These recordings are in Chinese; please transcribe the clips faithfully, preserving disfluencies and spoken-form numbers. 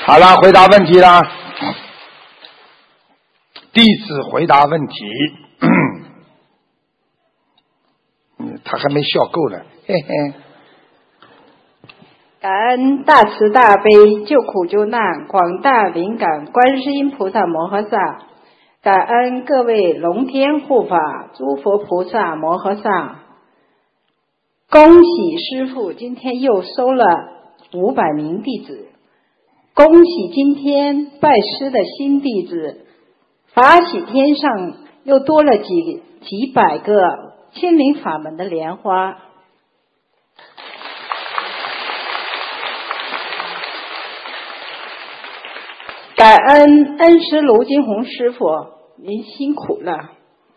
好了，回答问题了。弟子回答问题。嗯，他还没笑够呢，嘿嘿。 感恩大慈大悲救苦救难广大灵感观世音菩萨摩诃萨，感恩各位龙天护法诸佛菩萨摩诃萨。恭喜师父今天又收了五百名弟子，恭喜今天拜师的新弟子，法喜天上又多了几几百个心灵法门的莲花。感恩恩师卢金红师傅，您辛苦了。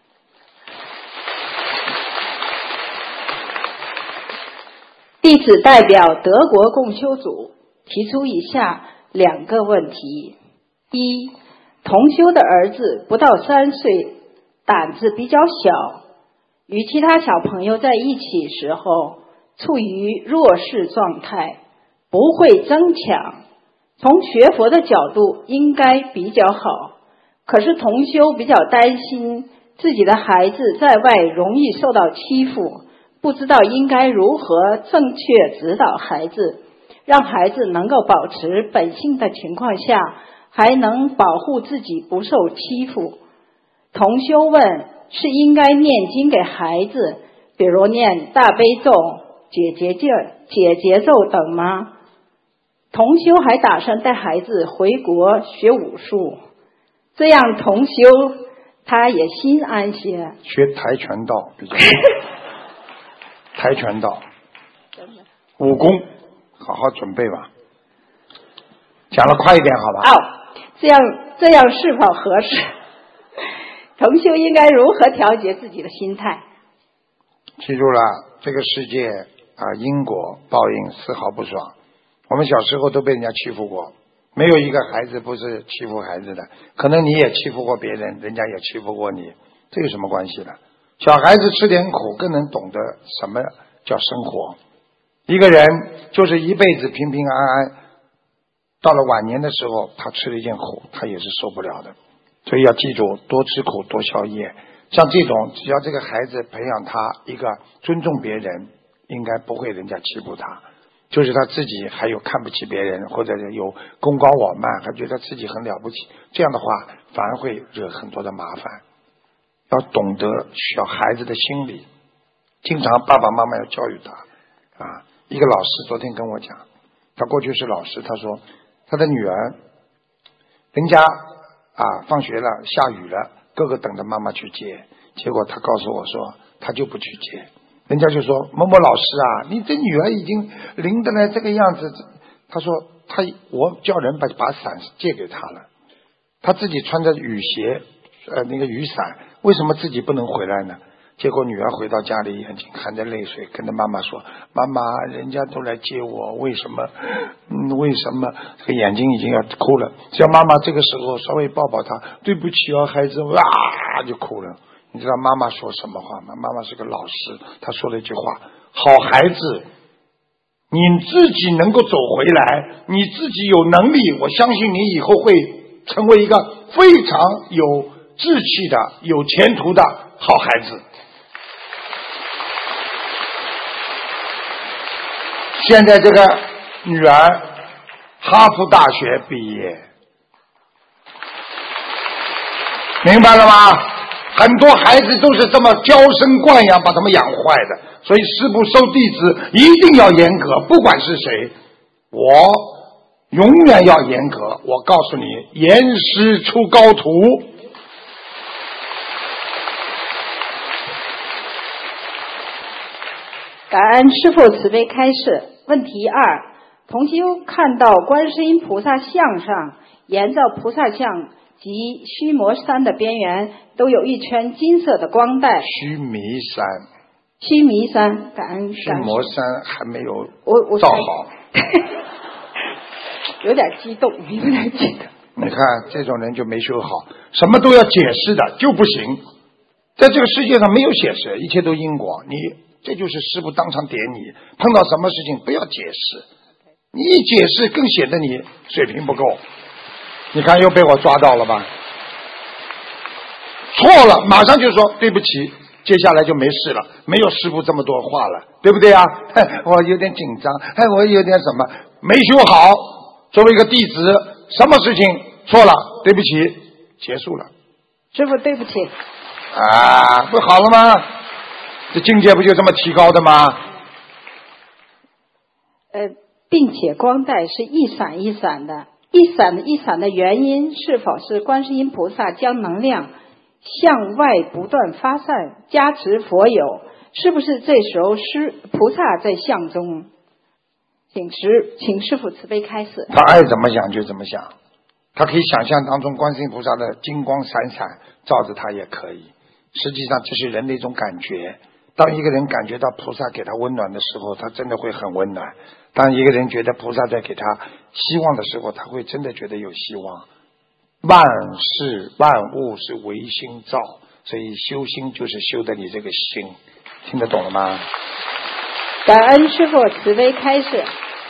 弟子代表德国共修组提出以下两个问题：一，同修的儿子不到三岁，胆子比较小，与其他小朋友在一起时候处于弱势状态，不会争抢，从学佛的角度应该比较好，可是同修比较担心自己的孩子在外容易受到欺负，不知道应该如何正确指导孩子，让孩子能够保持本性的情况下，还能保护自己不受欺负。同修问，是应该念经给孩子，比如念大悲咒、解结咒、解结咒等吗？同修还打算带孩子回国学武术，这样同修他也心安些。 学跆拳道比较跆拳道武功好好准备吧，讲了快一点好吧？ 哦，这样这样是否合适？同修应该如何调节自己的心态？ 记住了，这个世界啊，因果报应丝毫不爽。我们小时候都被人家欺负过，没有一个孩子不是欺负孩子的，可能你也欺负过别人，人家也欺负过你，这有什么关系呢？小孩子吃点苦更能懂得什么叫生活。一个人就是一辈子平平安安，到了晚年的时候他吃了一件苦，他也是受不了的。所以要记住，多吃苦多消业。像这种只要这个孩子培养他一个尊重别人，应该不会人家欺负他，就是他自己还有看不起别人，或者有功高我慢，还觉得自己很了不起，这样的话反而会惹很多的麻烦。要懂得小孩子的心理，经常爸爸妈妈要教育他啊。一个老师昨天跟我讲，他过去是老师，他说他的女儿人家啊放学了下雨了，哥哥等着妈妈去接，结果他告诉我说他就不去接，人家就说某某老师啊，你这女儿已经淋得来这个样子，他说他我叫人把把伞借给他了，他自己穿着雨鞋呃那个雨伞，为什么自己不能回来呢？结果女儿回到家里，眼睛含着泪水，跟着妈妈说：“妈妈，人家都来接我，为什么？嗯，为什么？”这个眼睛已经要哭了。只要妈妈这个时候稍微抱抱她，对不起啊，孩子，哇就哭了。你知道妈妈说什么话吗？妈妈是个老师，她说了一句话：“好孩子，你自己能够走回来，你自己有能力，我相信你以后会成为一个非常有志气的、有前途的好孩子。”现在这个女儿哈佛大学毕业，明白了吗？很多孩子都是这么娇生惯养把他们养坏的，所以师父收弟子一定要严格，不管是谁，我永远要严格。我告诉你，严师出高徒。 感恩师父慈悲开示。问题二，同修看到观世音菩萨像上，沿着菩萨像及须弥山的边缘都有一圈金色的光带。 须弥山， 须弥山，感恩须弥山还没有我我造好， 有点激动，有点激动。 你看这种人就没修好，什么都要解释的就不行。在这个世界上没有解释，一切都因果。你这就是师父当场点你，碰到什么事情不要解释你一解释更显得你水平不够。你看又被我抓到了吧？错了，马上就说对不起，接下来就没事了，没有师父这么多话了，对不对啊？我有点紧张，哎，我有点什么没修好。作为一个弟子，什么事情错了，对不起，结束了。 师父对不起。 啊，不好了吗？这境界不就这么提高的吗？ 呃，并且光带是一闪一闪的，一闪一闪的原因是否是观世音菩萨将能量向外不断发散，加持佛友？是不是这时候师菩萨在相中？请师请师父慈悲开示。 他爱怎么想就怎么想，他可以想象当中观世音菩萨的金光闪闪照着他也可以。实际上这是人的一种感觉。当一个人感觉到菩萨给他温暖的时候，他真的会很温暖。当一个人觉得菩萨在给他希望的时候，他会真的觉得有希望。万事万物是唯心造，所以修心就是修的你这个心。听得懂了吗？ 感恩师父慈悲开示。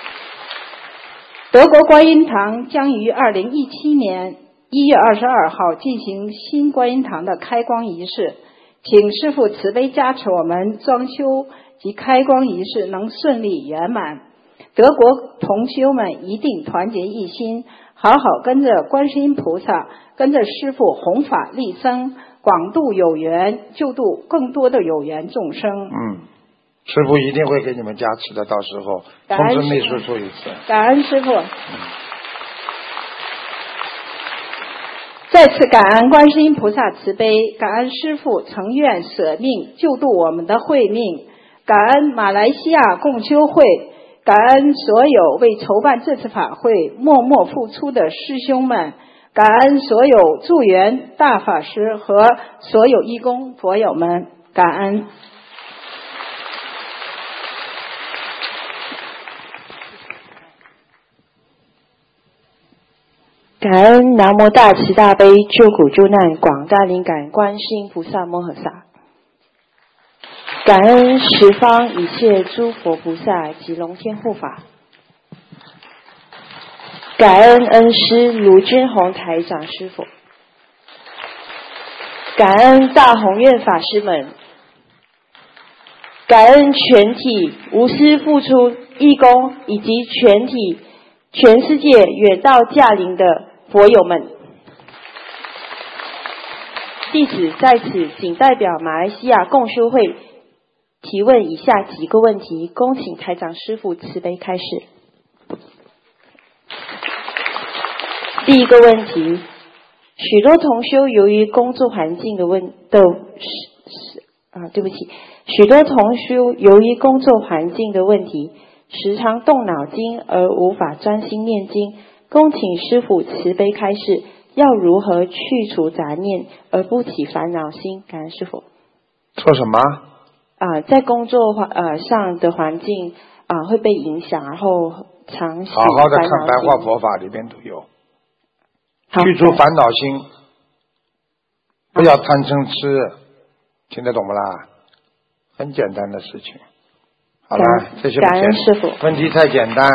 德国观音堂将于二零一七年一月二十二号进行新观音堂的开光仪式，请师父慈悲加持我们装修及开光仪式能顺利圆满。德国同修们一定团结一心，好好跟着观世音菩萨，跟着师父弘法利生，广度有缘，救度更多的有缘众生。 嗯，师父一定会给你们加持的，到时候通知秘书处一次。 感恩师父。嗯，再次感恩观世音菩萨慈悲，感恩师父诚愿舍命救度我们的慧命，感恩马来西亚共修会，感恩所有为筹办这次法会默默付出的师兄们，感恩所有助缘大法师和所有义工佛友们，感恩。 感恩南无大慈大悲救苦救难广大灵感观世音菩萨摩诃萨，感恩十方一切诸佛菩萨及龙天护法，感恩恩师卢军宏台长师父，感恩大宏愿法师们，感恩全体无私付出义工以及全体全世界远道驾临的佛友们。弟子在此仅代表马来西亚共修会提问以下几个问题，恭请台长师父慈悲开示。第一个问题，许多同修由于工作环境的问的啊，对不起，许多同修由于工作环境的问题，时常动脑筋而无法专心念经，恭请师父慈悲开示，要如何去除杂念而不起烦恼心？感恩师父。 说什么？ 啊、呃，在工作环呃上的环境啊、呃、会被影响，然后常起好好的看烦恼心白话佛法里边都有， 好去除烦恼心，不要贪嗔痴，听得懂不啦？很简单的事情。好了，这些不感恩师父。 问题太简单。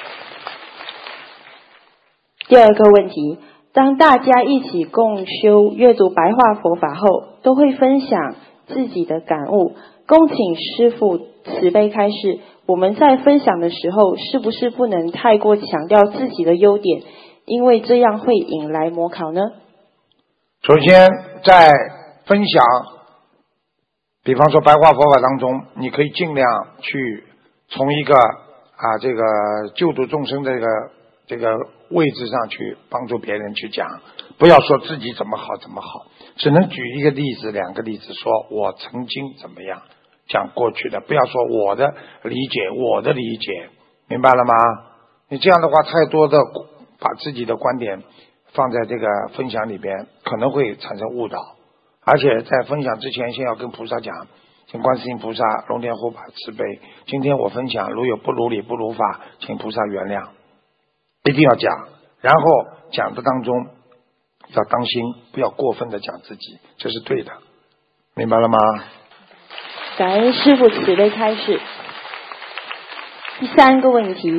第二个问题，当大家一起共修阅读白话佛法后，都会分享自己的感悟，恭请师父慈悲开示，我们在分享的时候是不是不能太过强调自己的优点，因为这样会引来模考呢？ 首先在分享比方说白话佛法当中，你可以尽量去从一个啊这个救度众生的这个这个位置上去帮助别人去讲，不要说自己怎么好怎么好，只能举一个例子两个例子，说我曾经怎么样，讲过去的，不要说我的理解我的理解，明白了吗？你这样的话太多的把自己的观点放在这个分享里边，可能会产生误导。而且在分享之前先要跟菩萨讲，请观世音菩萨龙天护法慈悲，今天我分享如有不如理不如法，请菩萨原谅，一定要讲。然后讲的当中要当心，不要过分的讲自己，这是对的，明白了吗？ 感恩师父慈悲开示。第三个问题，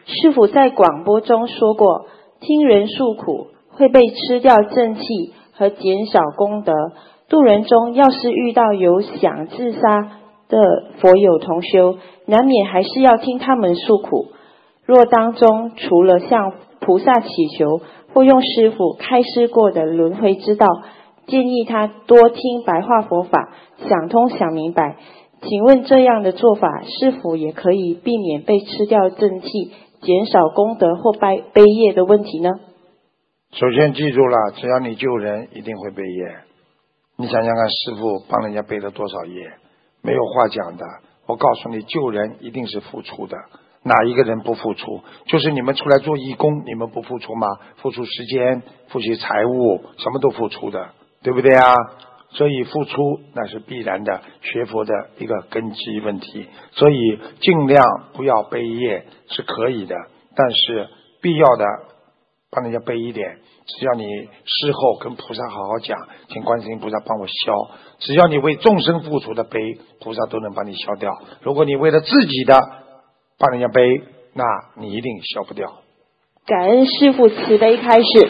师父在广播中说过，听人诉苦会被吃掉正气和减少功德。度人中要是遇到有想自杀的佛友同修，难免还是要听他们诉苦。若当中除了向菩萨祈求或用师父开示过的轮回之道，建议他多听白话佛法，想通想明白。请问这样的做法是否也可以避免被吃掉正气，减少功德或悲悲业的问题呢？ 首先记住了，只要你救人一定会背业。你想想看，师父帮人家背了多少业，没有话讲的。我告诉你，救人一定是付出的，哪一个人不付出？就是你们出来做义工，你们不付出吗？付出时间，付出财物，什么都付出的，对不对啊？所以付出那是必然的，学佛的一个根基问题。所以尽量不要背业是可以的，但是必要的帮人家背一点，只要你事后跟菩萨好好讲，请观世音菩萨帮我消，只要你为众生付出的背，菩萨都能帮你消掉。如果你为了自己的帮人家背，那你一定消不掉。 感恩师父慈悲开示。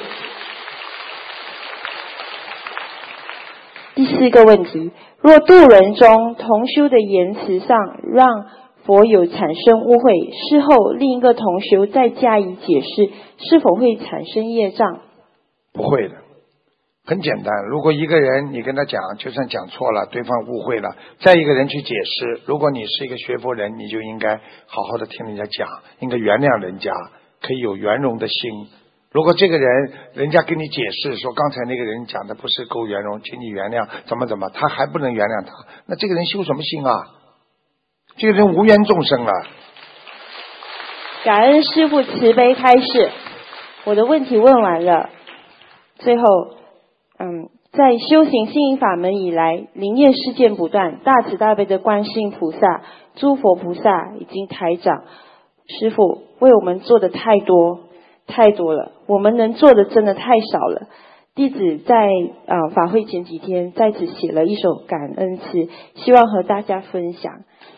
第四个问题，若度人中同修的言辞上让佛友产生误会，事后另一个同修再加以解释，是否会产生业障？ 不会的，很简单。如果一个人你跟他讲，就算讲错了，对方误会了，再一个人去解释，如果你是一个学佛人，你就应该好好的听人家讲，应该原谅人家，可以有圆融的心。如果这个人人家跟你解释说刚才那个人讲的不是够圆融，请你原谅怎么怎么，他还不能原谅他，那这个人修什么心啊？这个人无缘众生了。 感恩师父慈悲开示，我的问题问完了。最后嗯，在修行心灵法门以来，灵验事件不断，大慈大悲的观世音菩萨、诸佛菩萨以及台长师父为我们做的太多太多了，我们能做的真的太少了。弟子在呃法会前几天在此写了一首感恩词，希望和大家分享。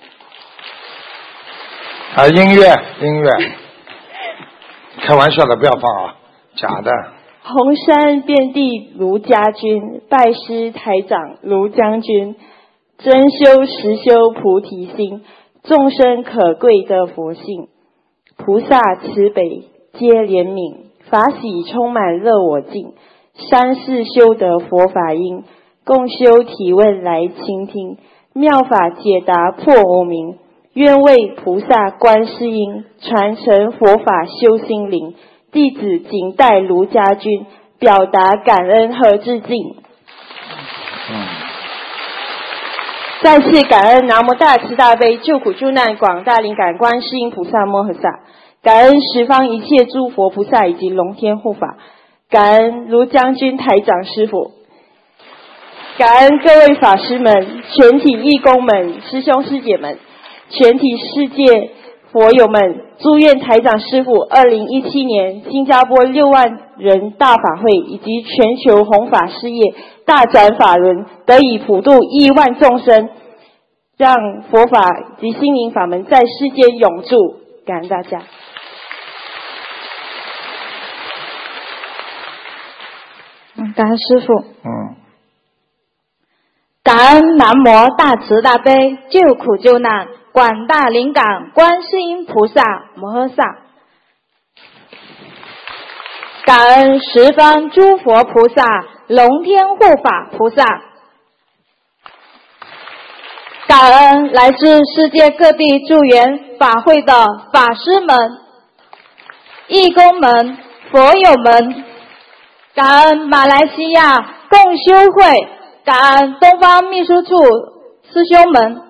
啊，音乐音乐，开玩笑的，不要放啊，假的。 红山遍地卢家军，拜师台长卢将军，真修实修菩提心，众生可贵的佛性，菩萨慈悲皆怜悯，法喜充满乐我净，三世修得佛法因，共修提问来倾听，妙法解答破无明，愿为菩萨观世音传承佛法修心灵，弟子谨代卢家军表达感恩和致敬。 嗯， 再次感恩南无大慈大悲救苦救难广大灵感观世音菩萨摩诃萨，感恩十方一切诸佛菩萨以及龙天护法，感恩卢将军台长师父，感恩各位法师们、全体义工们、师兄师姐们、全体世界佛友们，祝愿台长师父二零一七年新加坡六万人大法会以及全球弘法事业大转法轮得以普度亿万众生，让佛法及心灵法门在世间永驻。感恩大家。 嗯，感恩师父。 嗯。 感恩南无大慈大悲救苦救难广大灵感观世音菩萨摩诃萨，感恩十方诸佛菩萨、龙天护法菩萨，感恩来自世界各地助缘法会的法师们、义工们、佛友们，感恩马来西亚共修会，感恩东方秘书处师兄们。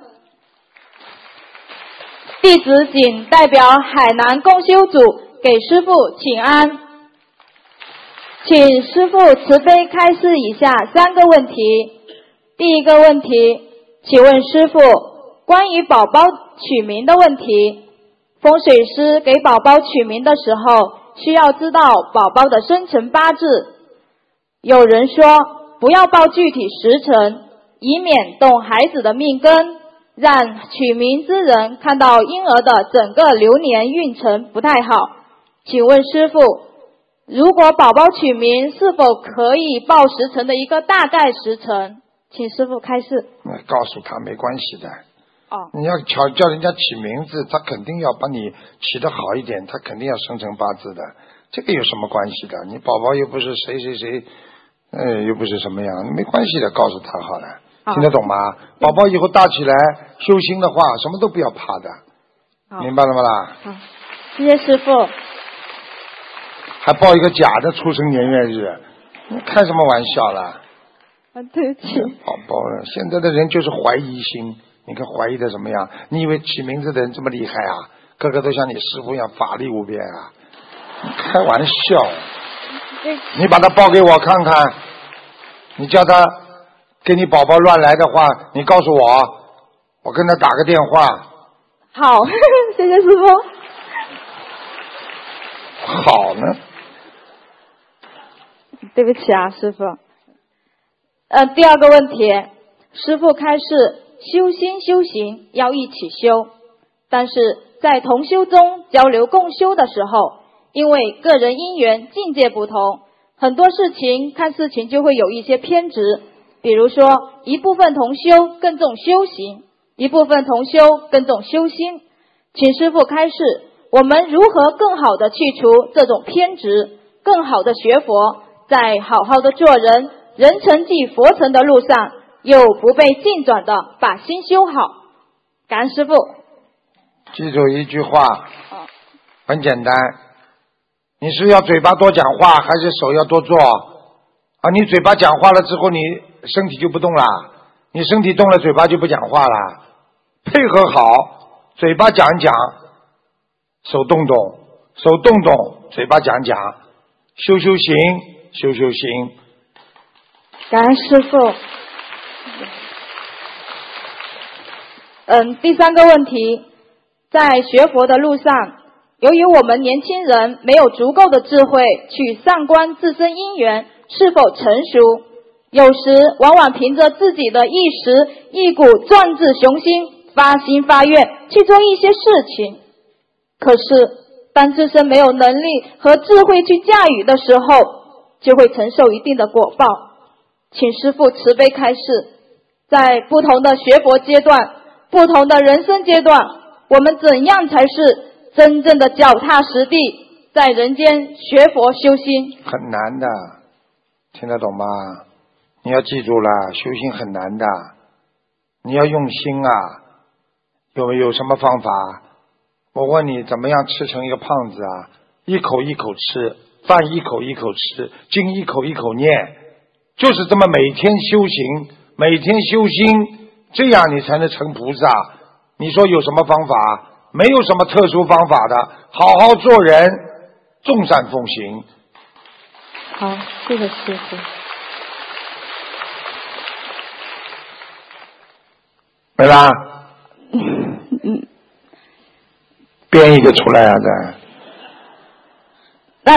弟子谨代表海南共修组给师父请安，请师父慈悲开示以下三个问题。第一个问题，请问师父，关于宝宝取名的问题，风水师给宝宝取名的时候，需要知道宝宝的生辰八字。有人说不要报具体时辰，以免动孩子的命根。 让取名之人看到婴儿的整个流年运程不太好。请问师父，如果宝宝取名是否可以报时辰的一个大概时辰？请师父开示。 告诉他没关系的。 哦。 你要叫叫人家起名字，他肯定要把你起得好一点，他肯定要生辰八字的，这个有什么关系的？你宝宝又不是谁谁谁，呃，又不是什么样，没关系的，告诉他好了。听得懂吗？宝宝以后大起来修心的话，什么都不要怕的，明白了吗啦？ 好，谢谢师父。 还报一个假的出生年月日，你开什么玩笑啦？ 啊，对不起。 宝宝了，现在的人就是怀疑心，你看怀疑的怎么样？你以为起名字的人这么厉害啊？个个都像你师父一样法力无边啊？你开玩笑！你把他报给我看看，你叫他给你宝宝乱来的话，你告诉我，我跟他打个电话。 好，谢谢师父。 好呢。 对不起啊，师父。呃，第二个问题，师父开示修心修行要一起修，但是在同修中交流共修的时候，因为个人因缘境界不同，很多事情看事情就会有一些偏执。比如说，一部分同修更重修行，一部分同修更重修心。请师父开示，我们如何更好的去除这种偏执，更好的学佛，在好好的做人，人成即佛成的路上，又不被境转的把心修好。感恩师父。 记住一句话，很简单，你是要嘴巴多讲话，还是手要多做？啊，你嘴巴讲话了之后，你身体就不动了，你身体动了，嘴巴就不讲话了。配合好，嘴巴讲讲，手动动，手动动，嘴巴讲讲，修修行，修修行。 感恩师父。嗯，第三个问题，在学佛的路上，由于我们年轻人没有足够的智慧去上观自身因缘是否成熟，有时往往凭着自己的一时一股壮志雄心，发心发愿去做一些事情，可是当自身没有能力和智慧去驾驭的时候，就会承受一定的果报。请师父慈悲开示，在不同的学佛阶段，不同的人生阶段，我们怎样才是真正的脚踏实地，在人间学佛修心？ 很难的，听得懂吗？你要记住了，修行很难的，你要用心啊。有有什么方法？我问你，怎么样吃成一个胖子啊？一口一口吃，饭一口一口吃，经一口一口念，就是这么每天修行，每天修心，这样你才能成菩萨。你说有什么方法？没有什么特殊方法的，好好做人，众善奉行。 好，谢谢师父。 没啦。嗯，编一个出来啊！再。 那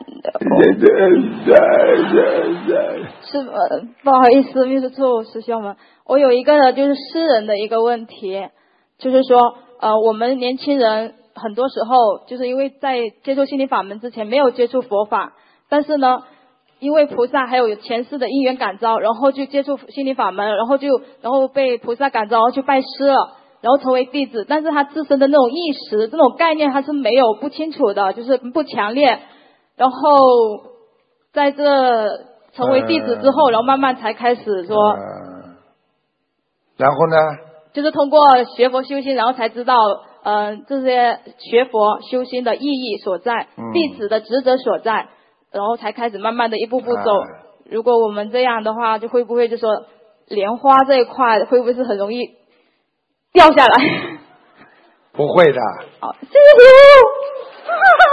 是呃，不好意思，秘书处师兄们，我有一个就是私人的一个问题，就是说，呃，我们年轻人很多时候就是因为在接触心灵法门之前没有接触佛法，但是呢，因为菩萨还有前世的因缘感召，然后就接触心灵法门，然后就然后被菩萨感召，然后去拜师了。然后成为弟子，但是他自身的那种意识、这种概念他是没有不清楚的，就是不强烈。然后在这成为弟子之后，呃、然后慢慢才开始说、呃。 然后呢？ 就是通过学佛修心，然后才知道，嗯、呃，这些学佛修心的意义所在，嗯、弟子的职责所在，然后才开始慢慢的一步步走。呃、如果我们这样的话，就会不会就说莲花这一块会不会是很容易掉下来？ 不会的。 好，谢谢师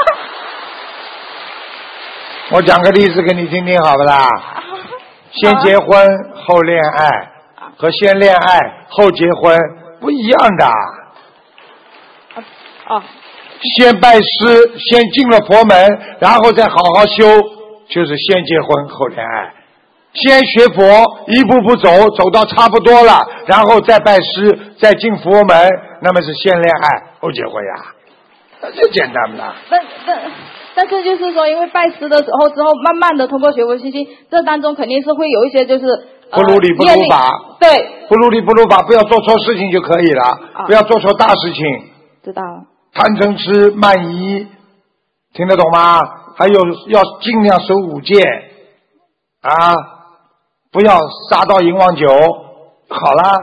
父。我讲个例子给你听听，好不啦？先结婚后恋爱，和先恋爱后结婚不一样的。 哦。 先拜师，先进了佛门，然后再好好修，就是先结婚后恋爱。 先学佛，一步步走，走到差不多了，然后再拜师，再进佛门，那么是先恋爱后结婚呀，这简单的。 但但但是就是说，因为拜师的时候之后，慢慢的通过学佛修心，这当中肯定是会有一些就是、呃、 不如理不如法， 对， 不如理不如法，不要做错事情就可以了，啊、不要做错大事情。 知道了。 贪嗔痴慢疑，听得懂吗？还有要尽量守五戒啊，不要杀到淫妄酒。好了，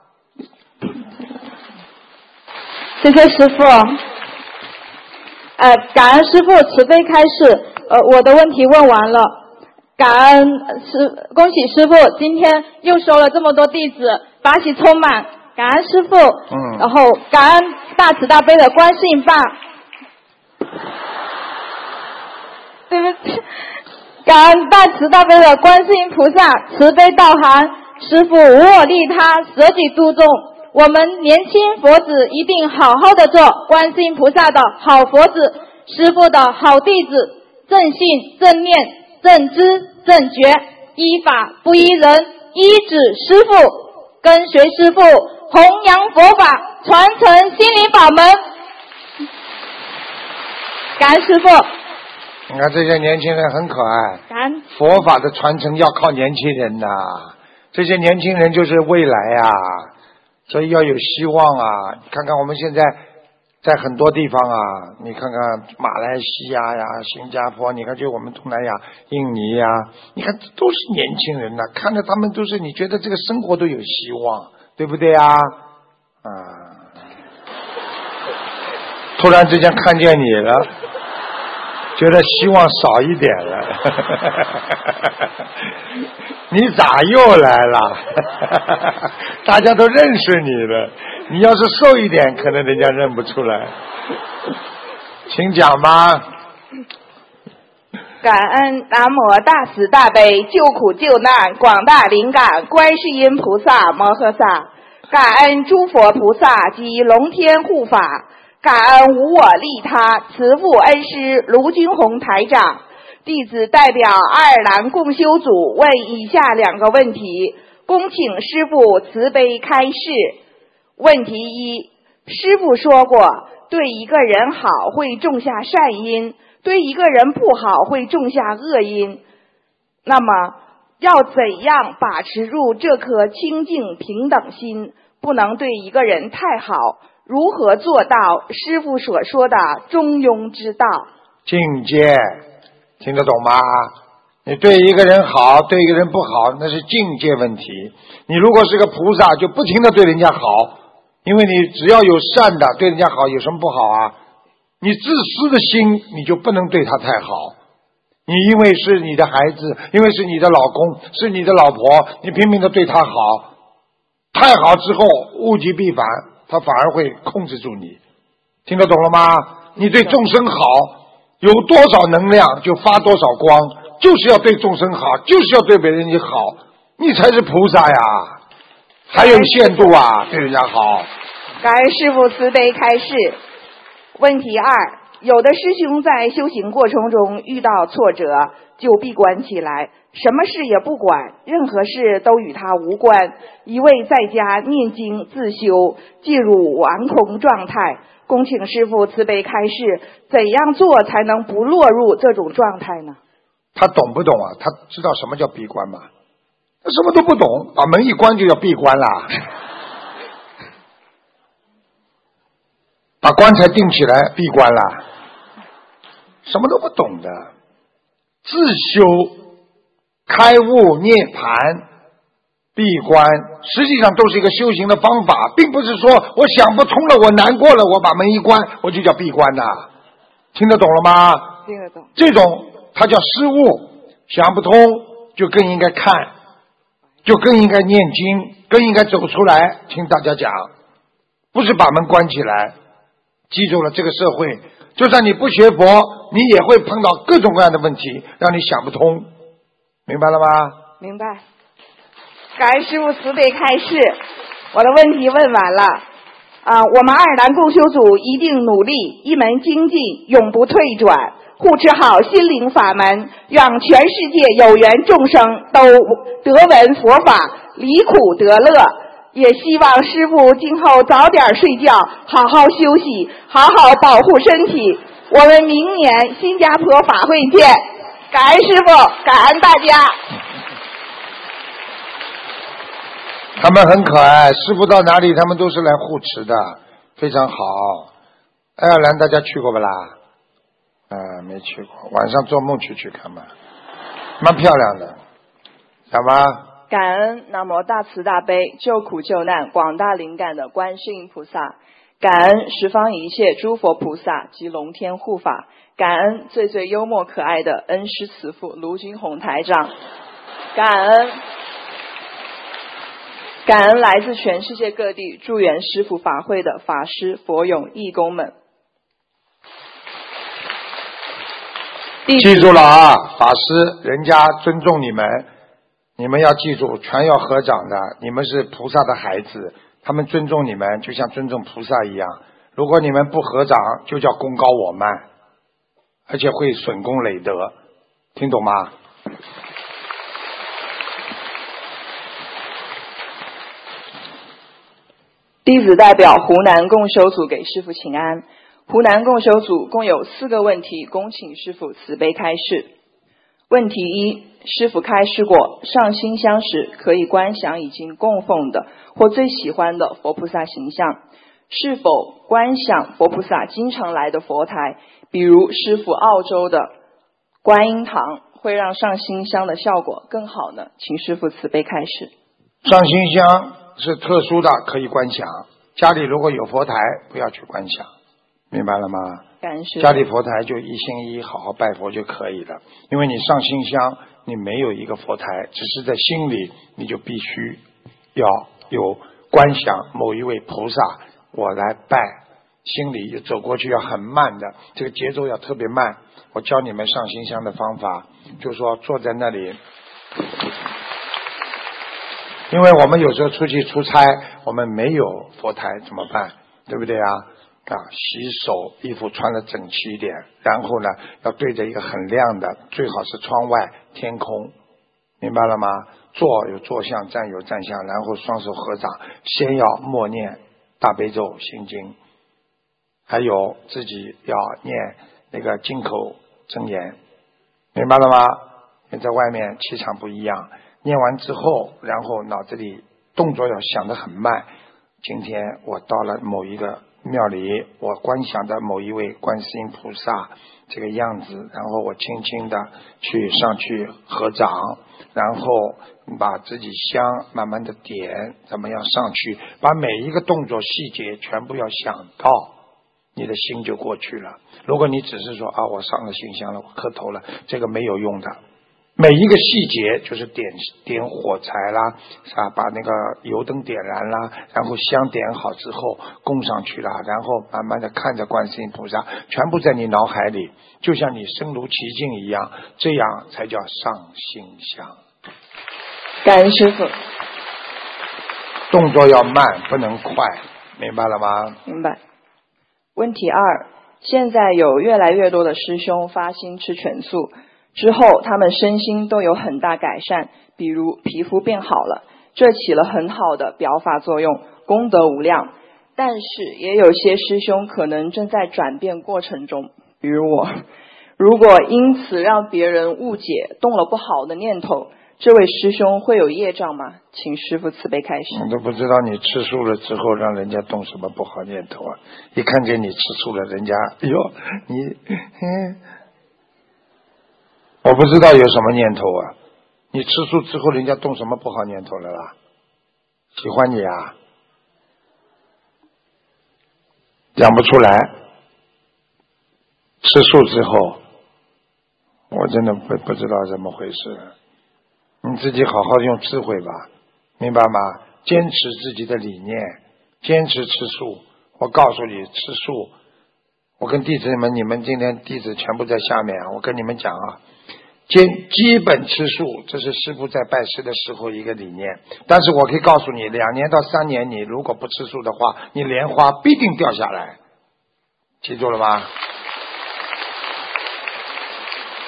谢谢师父。呃，感恩师父慈悲开示。呃，我的问题问完了，感恩师，恭喜师父今天又收了这么多弟子，法喜充满。感恩师父，嗯，然后感恩大慈大悲的观世音爸，对不起，感恩大慈大悲的观世音菩萨慈悲道涵，师父无我利他，舍己度众。我们年轻佛子一定好好的做观世音菩萨的好佛子，师父的好弟子，正信正念正知正觉，依法不依人，依止师父，跟随师父，弘扬佛法，传承心灵法门。感恩师父。 你看这些年轻人很可爱， 感恩佛法的传承要靠年轻人呐、啊，这些年轻人就是未来啊，所以要有希望啊！看看我们现在在很多地方啊，你看看马来西亚呀、新加坡，你看就我们东南亚、印尼呀，你看都是年轻人呐、啊，看着他们都是，你觉得这个生活都有希望，对不对啊？啊！突然之间看见你了，觉得希望少一点了。你咋又来了？大家都认识你了，你要是瘦一点，可能人家认不出来。请讲吧。 感恩南无大慈大悲救苦救难广大灵感观世音菩萨摩诃萨，感恩诸佛菩萨及龙天护法，感恩无我利他慈父恩师卢军宏台长。弟子代表爱尔兰共修组问以下两个问题，恭请师父慈悲开示。问题一，师父说过，对一个人好会种下善因，对一个人不好会种下恶因。那么要怎样把持住这颗清净平等心，不能对一个人太好？如何做到师父所说的中庸之道？ 境界听得懂吗？你对一个人好，对一个人不好，那是境界问题。你如果是个菩萨，就不停地对人家好，因为你只要有善的，对人家好有什么不好啊？你自私的心，你就不能对他太好。你因为是你的孩子，因为是你的老公，是你的老婆，你拼命地对他好，太好之后物极必反，他反而会控制住你。听得懂了吗？你对众生好，有多少能量就发多少光，就是要对众生好，就是要对别人家好，你才是菩萨呀，还有限度啊，对人家好。 感恩师父慈悲开示。问题二，有的师兄在修行过程中遇到挫折就闭关起来，什么事也不管，任何事都与他无关，一味在家念经自修，进入完空状态。恭请师父慈悲开示，怎样做才能不落入这种状态呢？ 他懂不懂啊？他知道什么叫闭关吗？他什么都不懂，把门一关就要闭关啦，把棺材钉起来闭关啦，什么都不懂的。自修、开悟、涅槃、闭关，实际上都是一个修行的方法，并不是说我想不通了，我难过了，我把门一关，我就叫闭关呐。听得懂了吗？ 听得懂。 这种它叫失误，想不通就更应该看，就更应该念经，更应该走出来听大家讲，不是把门关起来。记住了，这个社会就算你不学佛，你也会碰到各种各样的问题，让你想不通，明白了吗？ 明白。感恩师父慈悲开示，我的问题问完了。啊，我们爱尔兰共修组一定努力，一门精进，永不退转。 护持好心灵法门，让全世界有缘众生都得闻佛法，离苦得乐。也希望师父今后早点睡觉，好好休息，好好保护身体。我们明年新加坡法会见，感恩师父，感恩大家。 他们很可爱，师父到哪里他们都是来护持的，非常好。爱尔兰大家去过不啦？啊，没去过，晚上做梦去去看嘛，蛮漂亮的，小妈。 感恩南无大慈大悲救苦救难广大灵感的观世音菩萨，感恩十方一切诸佛菩萨及龙天护法，感恩最最幽默可爱的恩师慈父卢军宏台长，感恩感恩来自全世界各地助缘师父法会的法师佛友义工们。 记住了啊，法师，人家尊重你们，你们要记住，全要合掌的。你们是菩萨的孩子，他们尊重你们，就像尊重菩萨一样。如果你们不合掌，就叫功高我慢，而且会损功累德，听懂吗？ 弟子代表湖南共修组给师父请安。湖南共修组共有四个问题，恭请师父慈悲开示。问题一，师父开示过，上新香时可以观想已经供奉的或最喜欢的佛菩萨形象。是否观想佛菩萨经常来的佛台，比如师父澳洲的观音堂，会让上新香的效果更好呢？请师父慈悲开示。 上新香是特殊的，可以观想。家里如果有佛台，不要去观想，明白了吗？ 感恩师父。 家里佛台就一心一意好好拜佛就可以了。因为你上新香，你没有一个佛台，只是在心里，你就必须要有观想某一位菩萨，我来拜，心里就走过去要很慢的，这个节奏要特别慢。我教你们上新香的方法，就是说坐在那里，因为我们有时候出去出差，我们没有佛台怎么办？对不对啊？啊，洗手，衣服穿得整齐一点，然后呢，要对着一个很亮的，最好是窗外天空，明白了吗？坐有坐相，站有站相，然后双手合掌，先要默念大悲咒心经，还有自己要念那个金口真言，明白了吗？你在外面气场不一样，念完之后，然后脑子里动作要想得很慢。今天我到了某一个庙里，我观想的某一位观世音菩萨这个样子，然后我轻轻的去上去合掌，然后把自己香慢慢的点，怎么样上去，把每一个动作细节全部要想到，你的心就过去了。如果你只是说啊，我上了新香了，我磕头了，这个没有用的。每一个细节就是点点火柴啦，啊，把那个油灯点燃啦，然后香点好之后供上去了，然后慢慢的看着观世音菩萨，全部在你脑海里，就像你身如其境一样，这样才叫上新香。 感恩师父。 动作要慢，不能快，明白了吗？ 明白。问题二，现在有越来越多的师兄发心吃全素，之后他们身心都有很大改善，比如皮肤变好了，这起了很好的表法作用，功德无量。但是也有些师兄可能正在转变过程中，比如我，如果因此让别人误解，动了不好的念头，这位师兄会有业障吗？请师父慈悲开示。 我都不知道你吃素了之后让人家动什么不好念头啊！一看见你吃素了，人家哎呦你嗯。我不知道有什么念头啊！你吃素之后，人家动什么不好念头了啦？喜欢你啊？讲不出来。吃素之后，我真的不不知道怎么回事。你自己好好用智慧吧，明白吗？坚持自己的理念，坚持吃素。我告诉你，吃素，我跟弟子们，你们今天弟子全部在下面啊！我跟你们讲啊。基基本吃素，这是师父在拜师的时候一个理念。但是我可以告诉你，两年到三年，你如果不吃素的话，你莲花必定掉下来，记住了吗？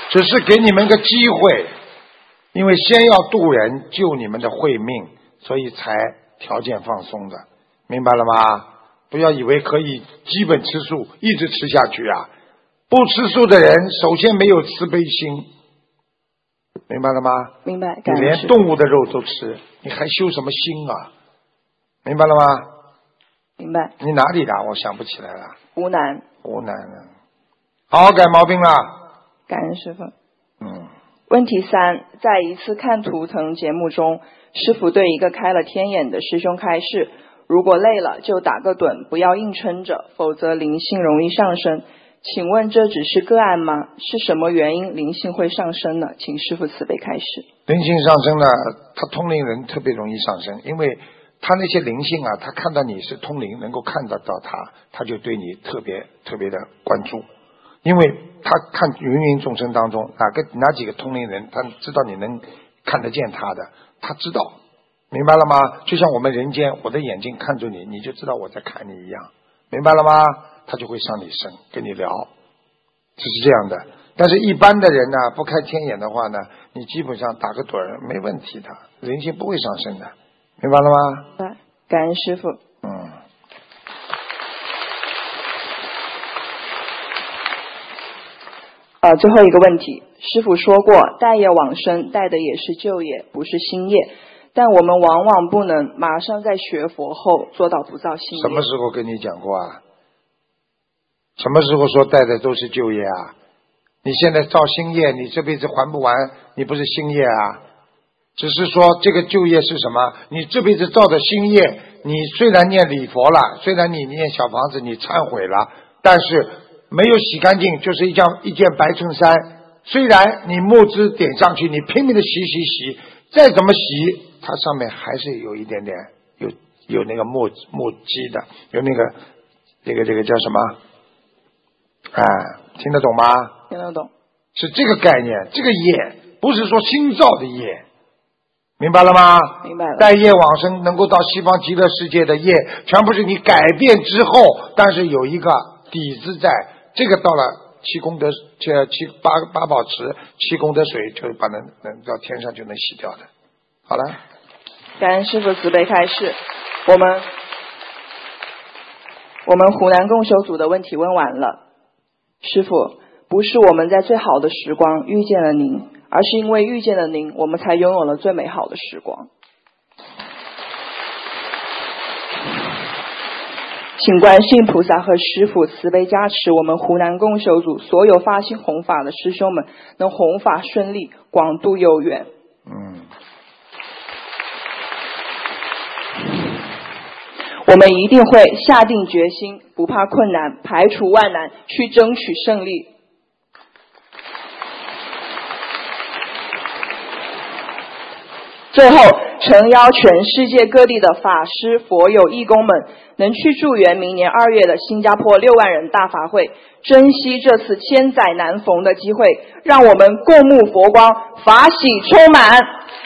只是给你们个机会，因为先要渡人救你们的慧命，所以才条件放松的，明白了吗？不要以为可以基本吃素一直吃下去啊！不吃素的人首先没有慈悲心，明白了吗？ 明白。 你连动物的肉都吃，你还修什么心啊？明白了吗？ 明白。 你哪里的？我想不起来了。 湖南。 湖南的，好好改毛病了。 感恩师父。 嗯。 问题三，在一次看图腾节目中，师父对一个开了天眼的师兄开示，如果累了就打个盹，不要硬撑着，否则灵性容易上升。请问这只是个案吗？是什么原因灵性会上升呢？请师父慈悲开示。 灵性上升呢，他通灵人特别容易上升，因为他那些灵性啊，他看到你是通灵，能够看得到他，他就对你特别特别的关注，因为他看芸芸众生当中哪个哪几个通灵人，他知道你能看得见他的，他知道，明白了吗？就像我们人间，我的眼睛看着你，你就知道我在看你一样，明白了吗？他就会上你身跟你聊，就是这样的。但是一般的人呢，不开天眼的话呢，你基本上打个盹儿没问题的，灵性不会上升的，明白了吗？ 对，感恩师父。 嗯。 呃，最后一个问题，师父说过，带业往生带的也是旧业，不是新业，但我们往往不能马上在学佛后做到不造新业。 什么时候跟你讲过啊？什么时候说带的都是旧业啊？你现在造新业，你这辈子还不完，你不是新业啊？只是说这个旧业是什么？你这辈子造的新业，你虽然念礼佛了，虽然你念小房子，你忏悔了，但是没有洗干净，就是一件一件白衬衫。虽然你墨汁点上去，你拼命的洗洗洗，再怎么洗，它上面还是有一点点有有那个墨墨迹的，有那个这个这个叫什么？啊，听得懂吗？ 听得懂。 是这个概念，这个业不是说新造的业，明白了吗？ 明白了。 带业往生能够到西方极乐世界的业，全部是你改变之后，但是有一个底子在，这个到了七功德，这七八八宝池，七功德水就把能能到天上就能洗掉的。好了。 感恩师父慈悲开示，我们我们湖南共修组的问题问完了。师父，不是我们在最好的时光遇见了您，而是因为遇见了您，我们才拥有了最美好的时光。请观世音菩萨和师父慈悲加持我们湖南共修组所有发心弘法的师兄们，能弘法顺利，广度有缘。 嗯。 我们一定会下定决心，不怕困难，排除万难，去争取胜利。最后，诚邀全世界各地的法师、佛友、义工们，能去助缘明年二月的新加坡六万人大法会，珍惜这次千载难逢的机会，让我们共沐佛光，法喜充满。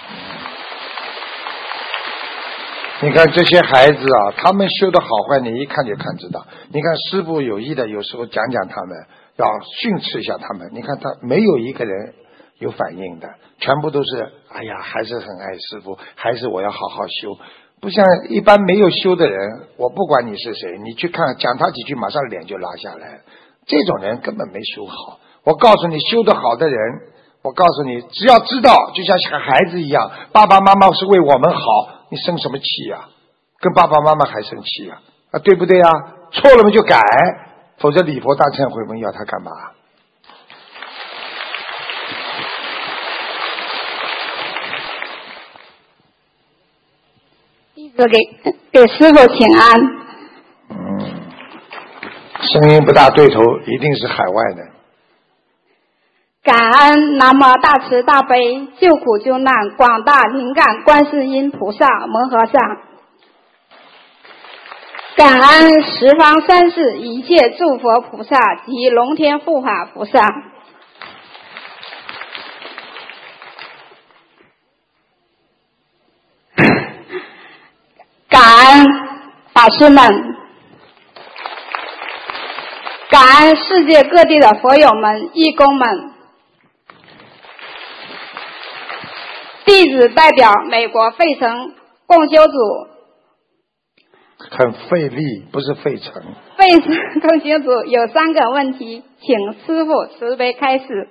你看这些孩子啊，他们修的好坏，你一看就看知道。你看师父有意的，有时候讲讲他们，要训斥一下他们。你看他没有一个人有反应的，全部都是哎呀，还是很爱师父，还是我要好好修。不像一般没有修的人，我不管你是谁，你去看讲他几句，马上脸就拉下来。这种人根本没修好。我告诉你，修得好的人，我告诉你，只要知道，就像小孩子一样，爸爸妈妈是为我们好。你生什么气呀、啊？跟爸爸妈妈还生气呀、啊？啊，对不对呀、啊？错了嘛就改，否则礼佛大忏悔文要他干嘛？ 弟子给给师父请安。 嗯，声音不大对头，一定是海外的。 感恩南无大慈大悲救苦救难广大灵感观世音菩萨摩诃萨，感恩十方三世一切诸佛菩萨及龙天护法菩萨，感恩法师们，感恩世界各地的佛友们、义工们。 弟子代表美国费城共修组。 很费力，不是费城。 费城共修组有三个问题，请师父慈悲开示。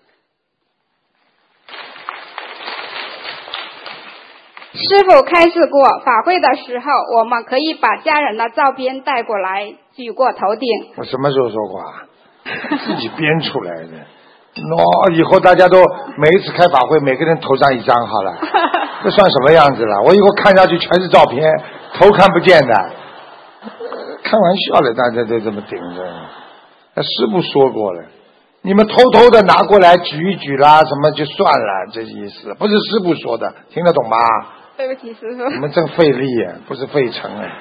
师父开示过，法会的时候我们可以把家人的照片带过来，举过头顶。 我什么时候说过啊？自己编出来的。喏，以后大家都每一次开法会，每个人头上一张好了，这算什么样子了？我以后看下去全是照片，头看不见的。开玩笑了，大家都这么顶着。那师父说过了，你们偷偷的拿过来举一举啦，什么就算了，这意思不是师父说的，听得懂吗？ 对不起，师父。 你们真费力，不是费城啊。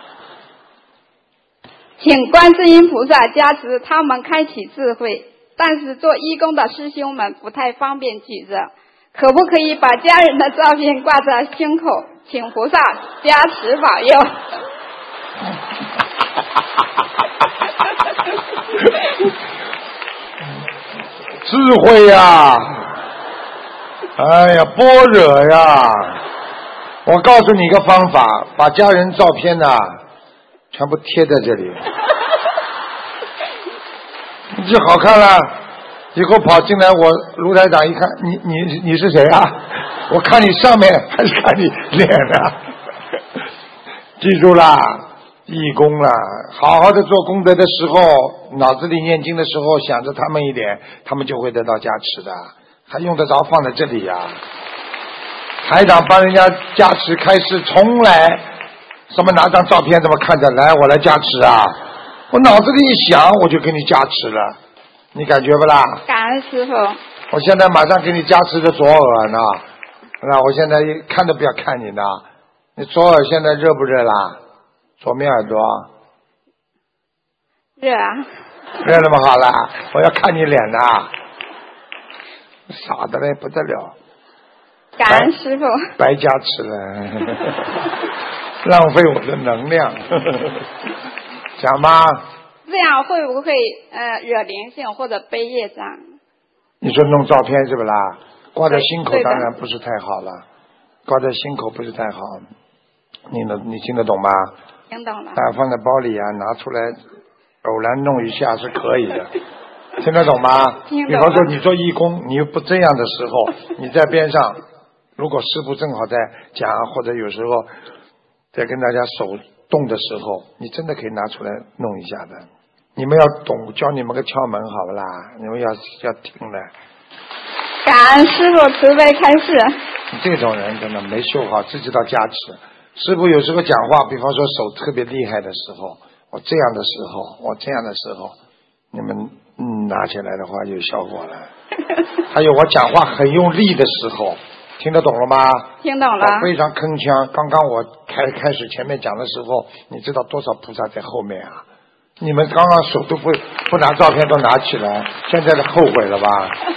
请观世音菩萨加持他们开启智慧，但是做义工的师兄们不太方便举着，可不可以把家人的照片挂在胸口，请菩萨加持保佑。 智慧呀，哎呀，般若呀！我告诉你一个方法，把家人照片呐、啊，全部贴在这里，你就好看了。以后跑进来，我卢台长一看，你你你是谁啊？我看你上面还是看你脸啊？记住啦，义工啦，好好的做功德的时候，脑子里念经的时候想着他们一点，他们就会得到加持的，还用得着放在这里呀、啊？台长帮人家加持开示，从来什么拿张照片这么看着来，我来加持啊！我脑子里一想，我就给你加持了，你感觉不啦？ 感恩师父。 我现在马上给你加持的左耳呢，那我现在看都不要看你呢，你左耳现在热不热啦？左面耳朵热啊。 热了吗？好了，我要看你脸呐，傻的嘞不得了。 感恩师父。 白加持了，浪费我的能量。讲吗？ 这样会不会呃惹灵性或者背业障？ 你说弄照片是不啦？挂在心口对的当然不是太好了，挂在心口不是太好。你能你听得懂吗？ 听懂了。 啊，放在包里啊，拿出来偶然弄一下是可以的。听得懂吗？ 听懂了。 比方说你做义工，你又不这样的时候，你在边上，如果师父正好在讲，或者有时候在跟大家手动的时候，你真的可以拿出来弄一下的。你们要懂，教你们个窍门，好不啦？你们要要听的。 感恩师父慈悲开示。 这种人真的没修好，只知道加持。师父有时候讲话，比方说手特别厉害的时候，我这样的时候，我这样的时候，你们嗯拿起来的话有效果了。还有我讲话很用力的时候，听得懂了吗？ 听懂了。 我非常铿锵。刚刚我开开始前面讲的时候，你知道多少菩萨在后面啊？你们刚刚手都不不拿照片都拿起来，现在的后悔了吧？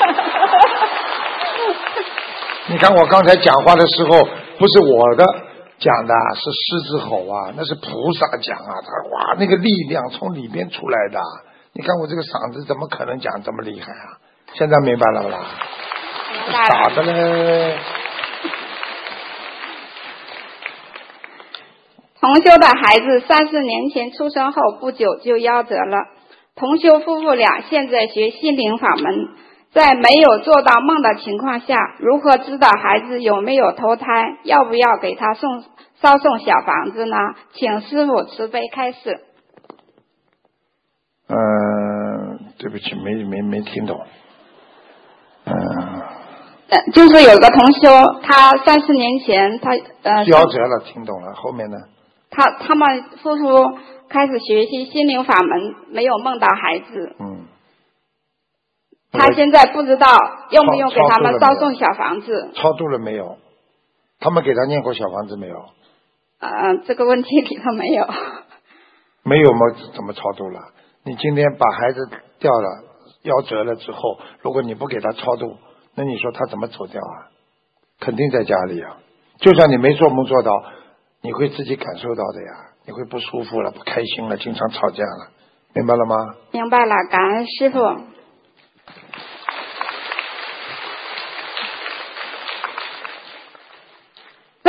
你看我刚才讲话的时候，不是我的讲的，是狮子吼啊，那是菩萨讲啊，他哇那个力量从里边出来的。你看我这个嗓子怎么可能讲这么厉害啊？现在明白了不啦？傻的嘞。 同修的孩子三四年前出生后不久就夭折了。同修夫妇俩现在学心灵法门，在没有做到梦的情况下，如何知道孩子有没有投胎？要不要给他送烧送小房子呢？请师父慈悲开示。 嗯、呃，对不起，没没没听懂。嗯、 呃。就是有个同修，他三四年前他呃夭折了，听懂了，后面呢？ 他他们夫妇开始学习心灵法门，没有梦到孩子。 嗯。 他现在不知道用不用给他们烧送小房子。 超度了没有？他们给他念过小房子没有？ 呃，这个问题里头没有。 没有吗？怎么超度了？你今天把孩子掉了，夭折了之后，如果你不给他超度，那你说他怎么走掉啊？肯定在家里啊。就算你没做梦做到，你会自己感受到的呀。你会不舒服了，不开心了，经常吵架了，明白了吗？ 明白了，感恩师父。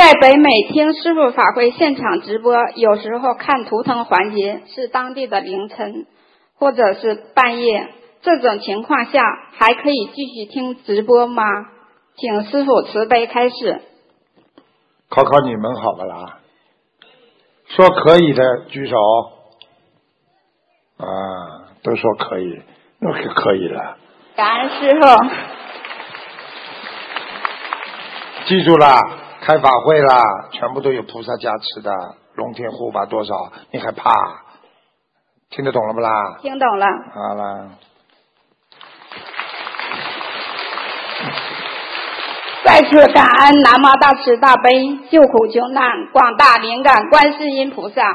在北美听师父法会现场直播，有时候看图腾环节是当地的凌晨或者是半夜，这种情况下还可以继续听直播吗？请师父慈悲开示。 考考你们好不啦？说可以的举手。啊，都说可以，那可可以了。 感恩师父。 记住啦，开法会啦，全部都有菩萨加持的，龙天护法多少，你还怕？听得懂了不啦？ 听懂了。 好了。 再次感恩南无大慈大悲救苦救难广大灵感观世音菩萨，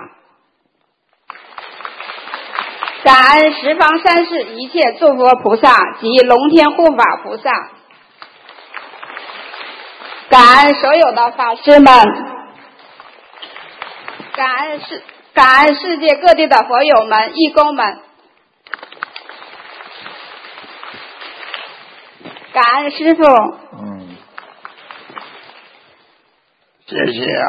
感恩十方三世一切诸佛菩萨及龙天护法菩萨，感恩所有的法师们，感恩世感恩世界各地的佛友们、义工们，感恩师父。 嗯，谢谢啊。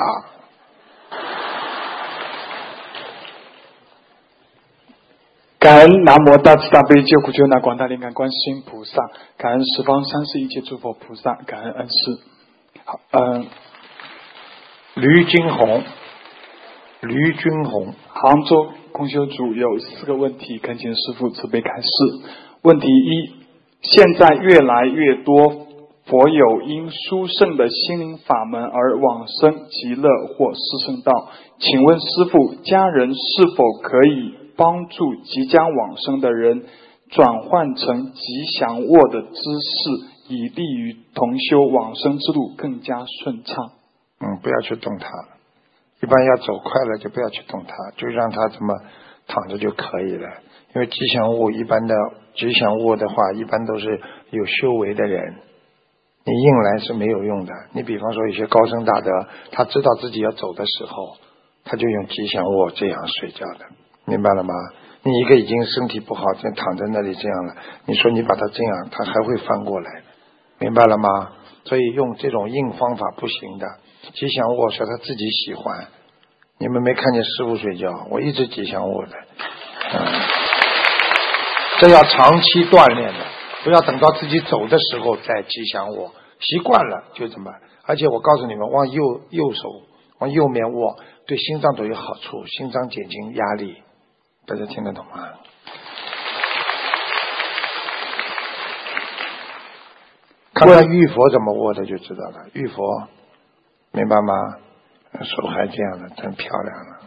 感恩南无大慈大悲救苦救难广大灵感观世音菩萨，感恩十方三世一切诸佛菩萨，感恩恩师。好，嗯， 吕金红，吕军红， 杭州共修组有四个问题，恳请师父慈悲开示。问题一：现在越来越多佛友因殊胜的心灵法门而往生极乐或四圣道，请问师父，家人是否可以帮助即将往生的人转换成吉祥卧的姿势，以利于同修往生之路更加顺畅？ 嗯，不要去动它，一般要走快了就不要去动它，就让它这么躺着就可以了。因为吉祥物一般的吉祥物的话，一般都是有修为的人，你硬来是没有用的。你比方说有些高僧大德，他知道自己要走的时候，他就用吉祥物这样睡觉的，明白了吗？你一个已经身体不好，就躺在那里这样了，你说你把他这样，他还会翻过来，明白了吗？所以用这种硬方法不行的。吉祥卧是他自己喜欢，你们没看见师父睡觉，我一直吉祥卧的，嗯，这要长期锻炼的，不要等到自己走的时候再吉祥卧，习惯了就这么。而且我告诉你们，往右右手往右面卧，对心脏都有好处，心脏减轻压力，大家听得懂吗？看看玉佛怎么握的就知道了，玉佛明白吗？手还这样的，真漂亮了。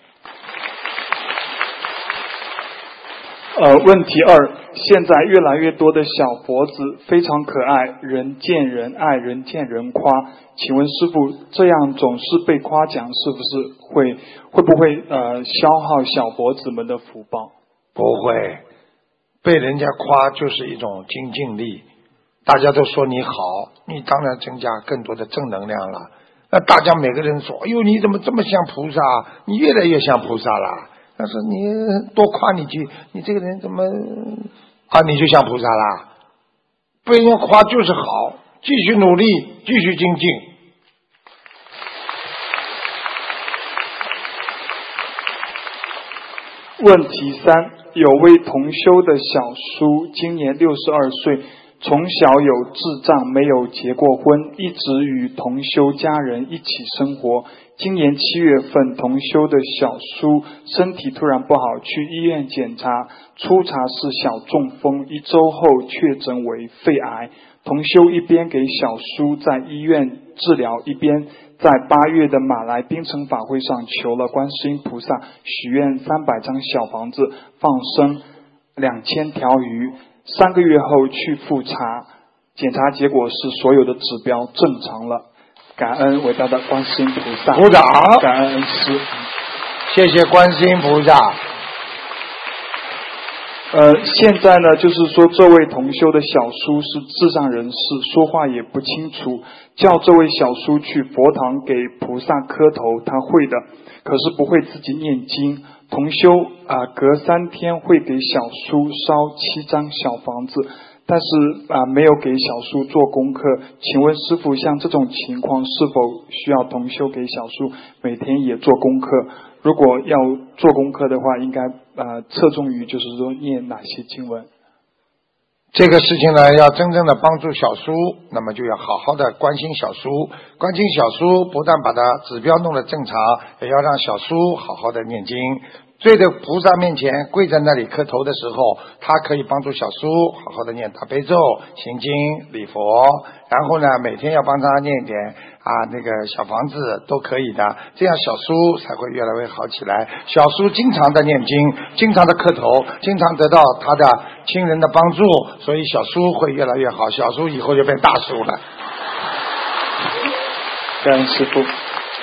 呃，问题二：现在越来越多的小佛子非常可爱，人见人爱，人见人夸。请问师父，这样总是被夸奖，是不是会会不会呃消耗小佛子们的福报？ 不会，被人家夸就是一种精进力。大家都说你好，你当然增加更多的正能量了。那大家每个人说，哎呦，你怎么这么像菩萨？你越来越像菩萨了。但是你多夸你句，你这个人怎么啊？你就像菩萨啦？被人家夸就是好，继续努力，继续精进。 问题三：有位同修的小叔，今年六十二岁。从小有智障，没有结过婚，一直与同修家人一起生活。今年七月份，同修的小叔身体突然不好，去医院检查，初查是小中风，一周后确诊为肺癌。同修一边给小叔在医院治疗，一边在八月的马来槟城法会上求了观世音菩萨，许愿三百张小房子，放生两千条鱼。三个月后去复查，检查结果是所有的指标正常了。感恩伟大的观世音菩萨， 鼓掌， 感恩恩师， 谢谢观世音菩萨。 呃，现在呢，就是说这位同修的小叔是智障人士，说话也不清楚，叫这位小叔去佛堂给菩萨磕头，他会的，可是不会自己念经。同修啊、呃，隔三天会给小叔烧七张小房子， 但是啊、呃、没有给小叔做功课。请问师父，像这种情况是否需要同修给小叔每天也做功课？如果要做功课的话，应该呃侧重于就是说念哪些经文？ 这个事情呢，要真正的帮助小叔，那么就要好好的关心小叔，关心小叔，不但把他指标弄得正常，也要让小叔好好的念经。对着菩萨面前跪在那里磕头的时候，他可以帮助小叔好好的念大悲咒、心经、礼佛，然后呢，每天要帮他念点啊那个小房子都可以的，这样小叔才会越来越好起来。小叔经常的念经，经常的磕头，经常得到他的亲人的帮助，所以小叔会越来越好，小叔以后就变大叔了。 感恩师父。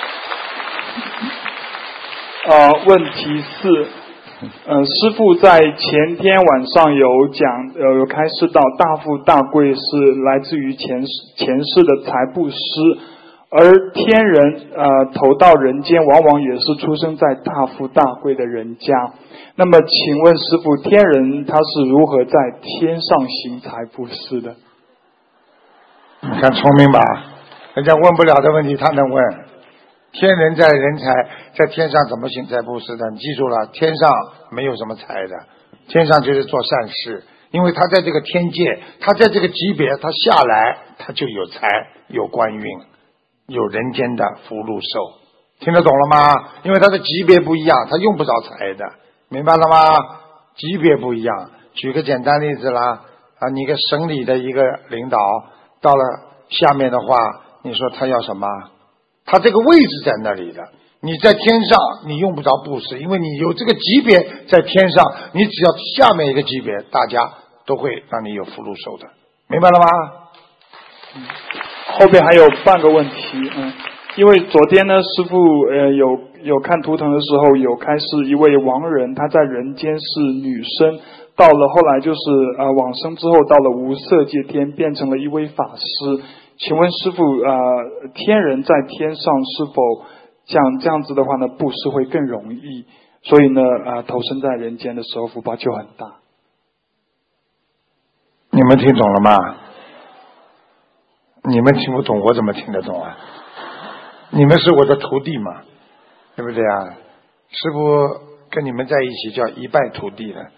呃，问题四，呃，师父在前天晚上有讲，呃，有开示到大富大贵是来自于前世前世的财布施，而天人呃投到人间，往往也是出生在大富大贵的人家。那么，请问师父，天人他是如何在天上行财布施的？ 你看聪明吧，人家问不了的问题他能问。天人在人财，在天上怎么行财布施的？你记住了，天上没有什么财的，天上就是做善事，因为他在这个天界，他在这个级别，他下来他就有财，有官运，有人间的福禄寿，听得懂了吗？因为他的级别不一样，他用不着财的，明白了吗？级别不一样。举个简单例子啦，啊，你一个省里的一个领导到了下面的话，你说他要什么？他这个位置在那里的，你在天上你用不着布施，因为你有这个级别在天上，你只要下面一个级别，大家都会让你有福禄寿的，明白了吗？ 嗯，后边还有半个问题，嗯，因为昨天呢，师父呃有有看图腾的时候有开示一位亡人，他在人间是女生，到了后来就是呃往生之后到了无色界天，变成了一位法师。请问师父，呃，天人在天上是否像这样子的话呢，布施会更容易？所以呢，呃，投身在人间的时候福报就很大。 你们听懂了吗？你们听不懂，我怎么听得懂啊？你们是我的徒弟嘛，对不对啊？师父跟你们在一起叫一败涂地了。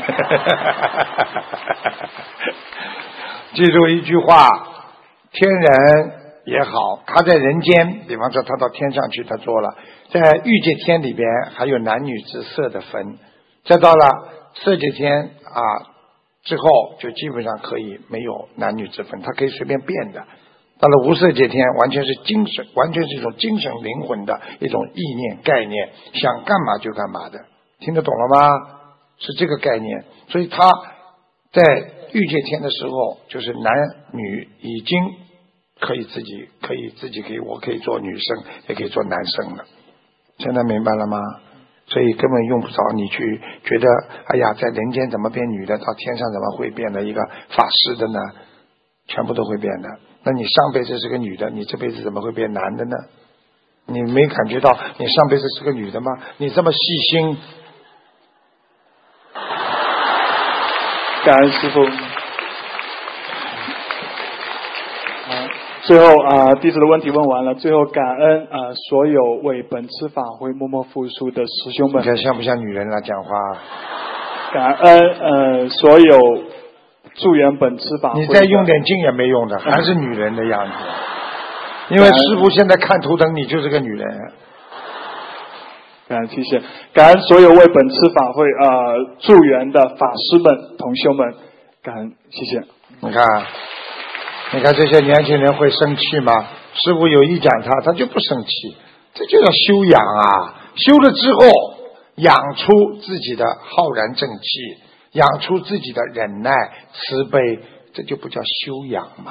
记住一句话。天人也好，他在人间，比方说他到天上去，他做了，在欲界天里边还有男女之色的分，再到了色界天啊之后，就基本上可以没有男女之分，他可以随便变的。到了无色界天，完全是精神，完全是一种精神灵魂的一种意念概念，想干嘛就干嘛的，听得懂了吗？是这个概念，所以他在欲界天的时候，就是男女已经可以自己可以自己可以，我可以做女生，也可以做男生了。现在明白了吗？所以根本用不着你去觉得，哎呀，在人间怎么变女的，到天上怎么会变得一个法师的呢？全部都会变的。那你上辈子是个女的，你这辈子怎么会变男的呢？你没感觉到你上辈子是个女的吗？你这么细心。 感恩师父。最后啊、呃，弟子的问题问完了。最后感恩啊、呃，所有为本次法会默默付出的师兄们。 你看像不像女人来讲话？ 感恩呃所有助缘本次法会。 你再用点劲也没用的，还是女人的样子。因为师父现在看图腾，你就是个女人。 感恩，谢谢。感恩所有为本次法会呃助缘的法师们、同修们，感恩，谢谢。 你看。你看这些年轻人会生气吗？师父有意讲他，他就不生气，这就叫修养啊！修了之后，养出自己的浩然正气，养出自己的忍耐、慈悲，这就不叫修养嘛。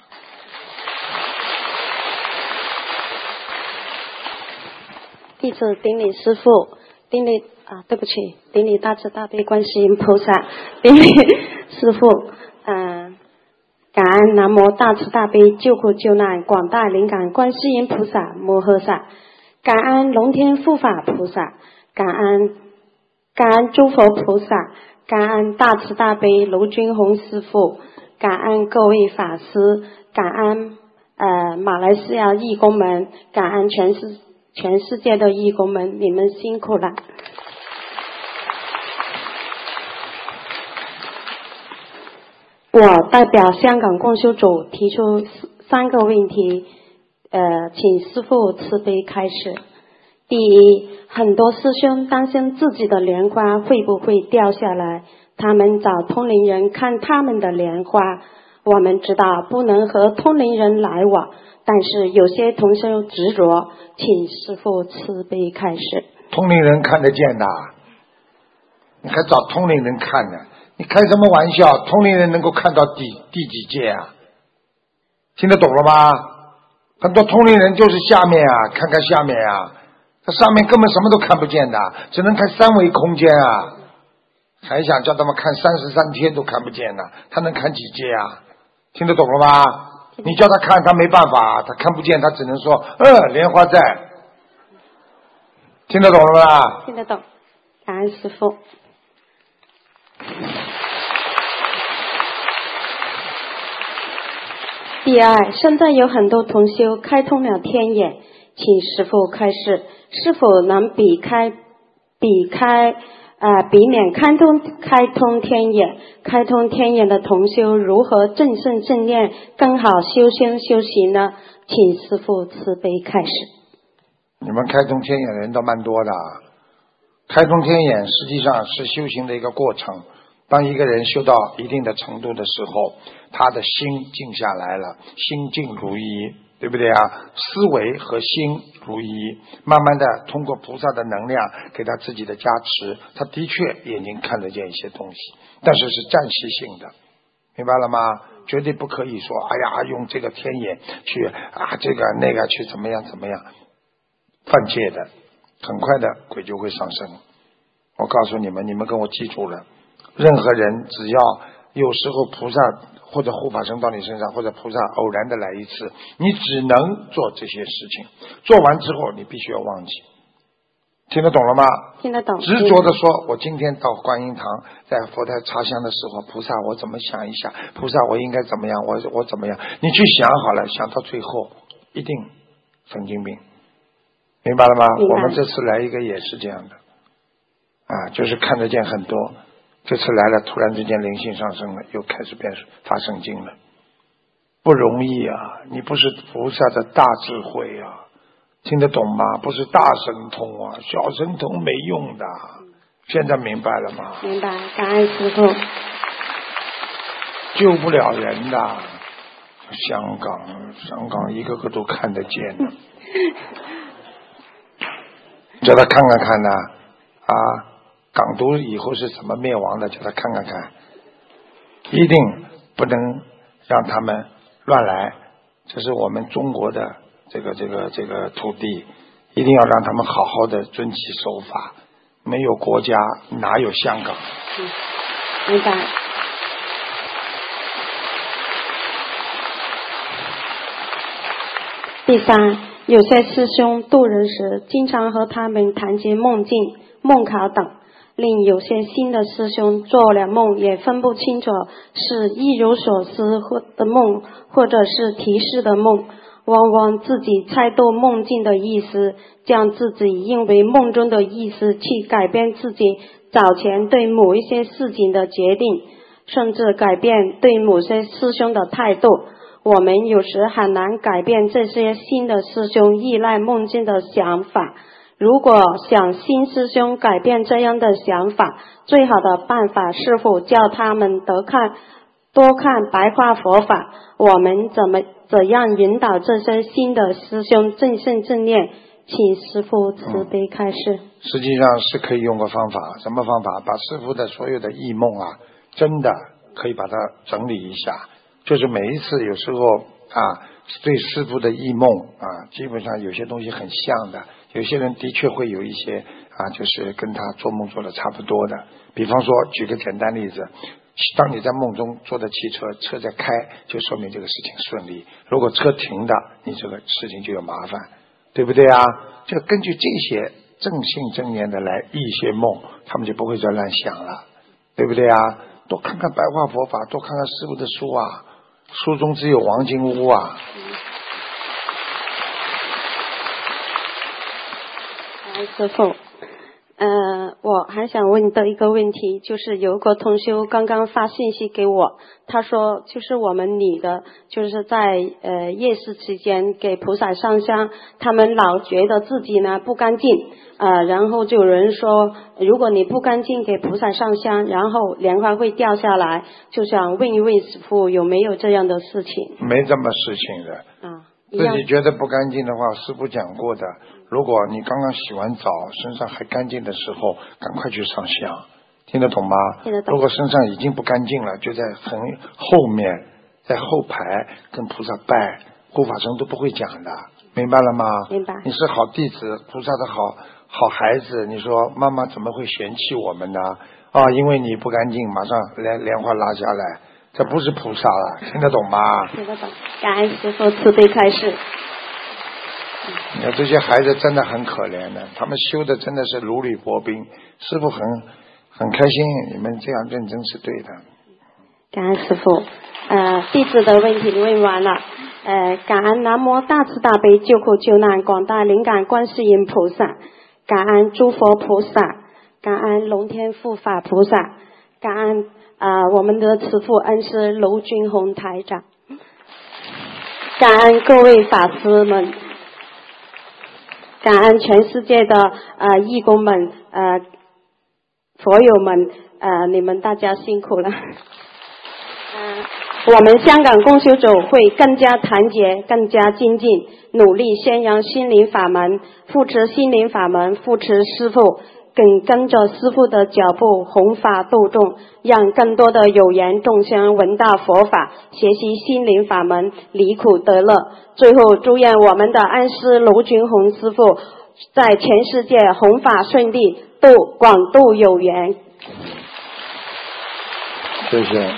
弟子顶礼师父，顶礼啊，对不起，顶礼大慈大悲观世音菩萨，顶礼师父，嗯、呃。感恩南无大慈大悲救苦救难广大灵感观世音菩萨摩诃萨，感恩龙天护法菩萨，感恩感恩诸佛菩萨，感恩大慈大悲卢军宏师父， 感恩各位法师，感恩呃马来西亚义工们，感恩全世全世界的义工们，你们辛苦了。我代表香港共修组提出三个问题，呃，请师父慈悲开始。第一，很多师兄担心自己的莲花会不会掉下来，他们找通灵人看他们的莲花。我们知道不能和通灵人来往，但是有些同修执着，请师父慈悲开始。 通灵人看得见的，你还找通灵人看呢？你开什么玩笑？通灵人能够看到第第几界啊？听得懂了吗？很多通灵人就是下面啊，看看下面啊，他上面根本什么都看不见的，只能看三维空间啊。还想叫他们看三十三天都看不见呢，他能看几界啊？听得懂了吗？你叫他看，他没办法，他看不见，他只能说，嗯，莲花在。听得懂了吗？ 听得懂，感恩师父。第二，现在有很多同修开通了天眼，请师父开示，是否能避开避开啊、呃、避免开通开通天眼？开通天眼的同修如何正胜正念，更好修心修行呢？请师父慈悲开示。 你们开通天眼的人都蛮多的，开通天眼实际上是修行的一个过程。当一个人修到一定的程度的时候，他的心静下来了，心静如一，对不对啊？思维和心如一，慢慢的通过菩萨的能量给他自己的加持，他的确眼睛看得见一些东西，但是是暂时性的，明白了吗？绝对不可以说哎呀用这个天眼去啊这个那个去怎么样怎么样，犯戒的，很快的鬼就会上升。我告诉你们，你们跟我记住了，任何人只要有时候菩萨或者护法神到你身上，或者菩萨偶然的来一次，你只能做这些事情，做完之后你必须要忘记。听得懂了吗？ 听得懂。 执着的说，我今天到观音堂，在佛台插香的时候，菩萨我怎么想一下，菩萨我应该怎么样，我我怎么样，你去想好了，想到最后一定神经病，明白了吗？ 明白。 我们这次来一个也是这样的啊，就是看得见很多，这次来了突然之间灵性上升了，又开始变发神经了，不容易啊！你不是菩萨的大智慧啊，听得懂吗？不是大神通啊，小神通没用的。现在明白了吗？ 明白，感恩师父。 救不了人的，香港香港一个个都看得见的，叫他看看看呢啊！港独以后是怎么灭亡的，叫他看看看，一定不能让他们乱来，这是我们中国的这个这个这个土地，一定要让他们好好的遵纪守法，没有国家哪有香港。 嗯，明白。第三，有些师兄渡人时经常和他们谈及梦境、梦考等，令有些新的师兄做了梦也分不清楚是意有所思的梦或者是提示的梦，往往自己猜度梦境的意思，将自己因为梦中的意思去改变自己早前对某一些事情的决定，甚至改变对某些师兄的态度。我们有时很难改变这些新的师兄依赖梦境的想法，如果想新师兄改变这样的想法，最好的办法是否叫他们多看多看白话佛法，我们怎么怎样引导这些新的师兄正信正念，请师父慈悲开示。 嗯，实际上是可以用个方法，什么方法？把师父的所有的异梦啊，真的可以把它整理一下，就是每一次有时候啊对师父的异梦啊，基本上有些东西很像的，有些人的确会有一些啊，就是跟他做梦做的差不多的。比方说举个简单例子，当你在梦中坐的汽车，车在开，就说明这个事情顺利，如果车停的，你这个事情就有麻烦，对不对啊？就根据这些正信正念的来忆一些梦，他们就不会再乱想了，对不对啊？ 多看看白话佛法，多看看师父的书啊，书中只有黄金屋啊。 师父，呃，我还想问的一个问题，就是有个同修刚刚发信息给我，他说就是我们女的，就是在呃夜市期间给菩萨上香，他们老觉得自己呢不干净，呃，然后就有人说，如果你不干净给菩萨上香，然后莲花会掉下来，就想问一问师父有没有这样的事情？ 没这么事情的。 啊， 自己觉得不干净的话，师父讲过的。如果你刚刚洗完澡，身上还干净的时候，赶快去上香，听得懂吗？ 听得懂。 如果身上已经不干净了，就在很后面，在后排跟菩萨拜，护法神都不会讲的，明白了吗？ 明白。 你是好弟子，菩萨的好好孩子，你说妈妈怎么会嫌弃我们呢？啊，因为你不干净，马上莲莲花拉下来，这不是菩萨了，听得懂吗？ 听得懂。感恩师父慈悲开示。 你看这些孩子真的很可怜的，他们修的真的是如履薄冰，师父很很开心，你们这样认真是对的。 感恩师父，呃，弟子的问题问完了，呃，感恩南无大慈大悲救苦救难广大灵感观世音菩萨，感恩诸佛菩萨，感恩龙天护法菩萨，感恩啊、呃、我们的慈父恩师卢军宏台长，感恩各位法师们。感恩全世界的呃义工们呃佛友们呃你们大家辛苦了。呃我们香港共修组会更加团结，更加精进，努力宣扬心灵法门，扶持心灵法门，扶持师父，跟跟着师父的脚步弘法度众，让更多的有缘众生闻到佛法，学习心灵法门，离苦得乐。最后祝愿我们的恩师卢军宏师父在全世界弘法顺利，度广度有缘。 谢谢。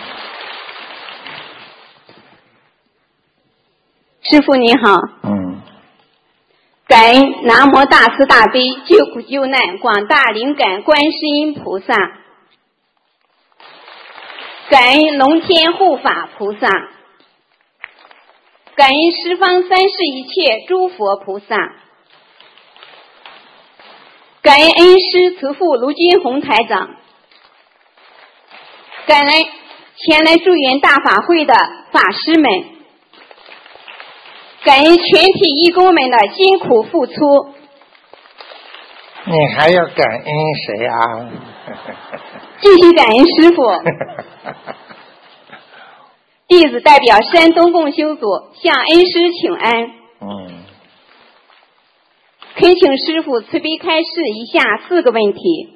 师父你好。 嗯。 感恩南无大慈大悲救苦救难广大灵感观世音菩萨，感恩龙天护法菩萨，感恩十方三世一切诸佛菩萨，感恩恩师慈父卢军宏台长，感恩前来助缘大法会的法师们，感恩全体义工们的辛苦付出。 你还要感恩谁啊？ 继续感恩师父。弟子代表山东共修组向恩师请安。 嗯。 恳请师父慈悲开示以下四个问题。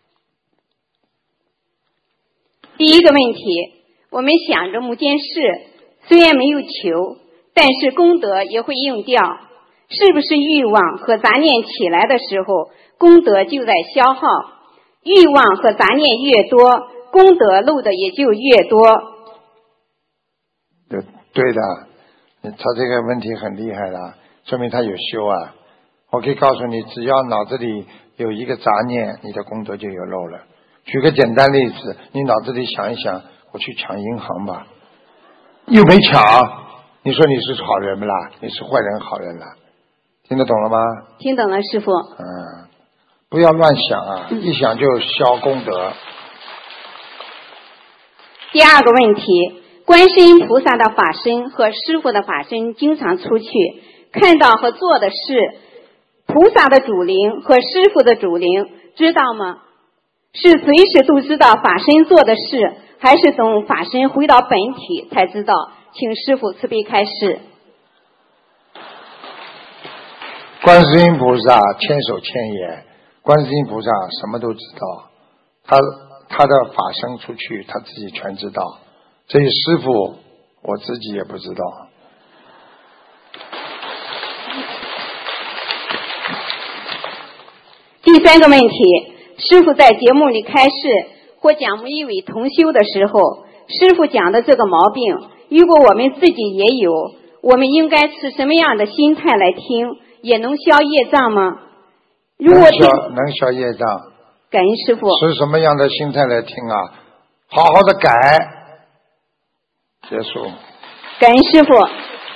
第一个问题，我们想着某件事虽然没有求，但是功德也会用掉，是不是欲望和杂念起来的时候，功德就在消耗？欲望和杂念越多，功德漏的也就越多。 对对的，他这个问题很厉害了，说明他有修啊。我可以告诉你，只要脑子里有一个杂念，你的功德就有漏了。举个简单例子，你脑子里想一想，我去抢银行吧，又没抢，你说你是好人不啦？你是坏人好人啦？听得懂了吗？ 听懂了，师父。 嗯，不要乱想啊，嗯、一想就消功德。 第二个问题，观世音菩萨的法身和师父的法身经常出去，看到和做的事，菩萨的主灵和师父的主灵知道吗？是随时都知道法身做的事，还是等法身回到本体才知道？请师父慈悲开示。 观世音菩萨千手千眼，观世音菩萨什么都知道，他他的法身出去，他自己全知道。至于师父，我自己也不知道。 第三个问题，师父在节目里开示或讲某一位同修的时候，师父讲的这个毛病，如果我们自己也有，我们应该持什么样的心态来听，也能消业障吗？如果能消能消业障。 感恩师父。 持什么样的心态来听啊？ 好好的改。结束。 感恩师傅。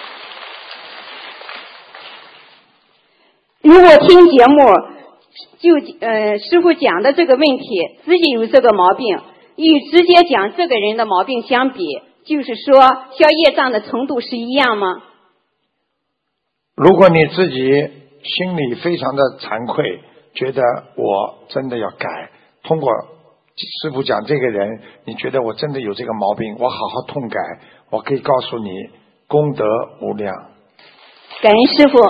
如果听节目就呃师傅讲的这个问题，自己有这个毛病，与直接讲这个人的毛病相比，就是说消业障的程度是一样吗？ 如果你自己心里非常的惭愧，觉得我真的要改，通过师父讲这个人，你觉得我真的有这个毛病，我好好痛改，我可以告诉你，功德无量。 感恩师父。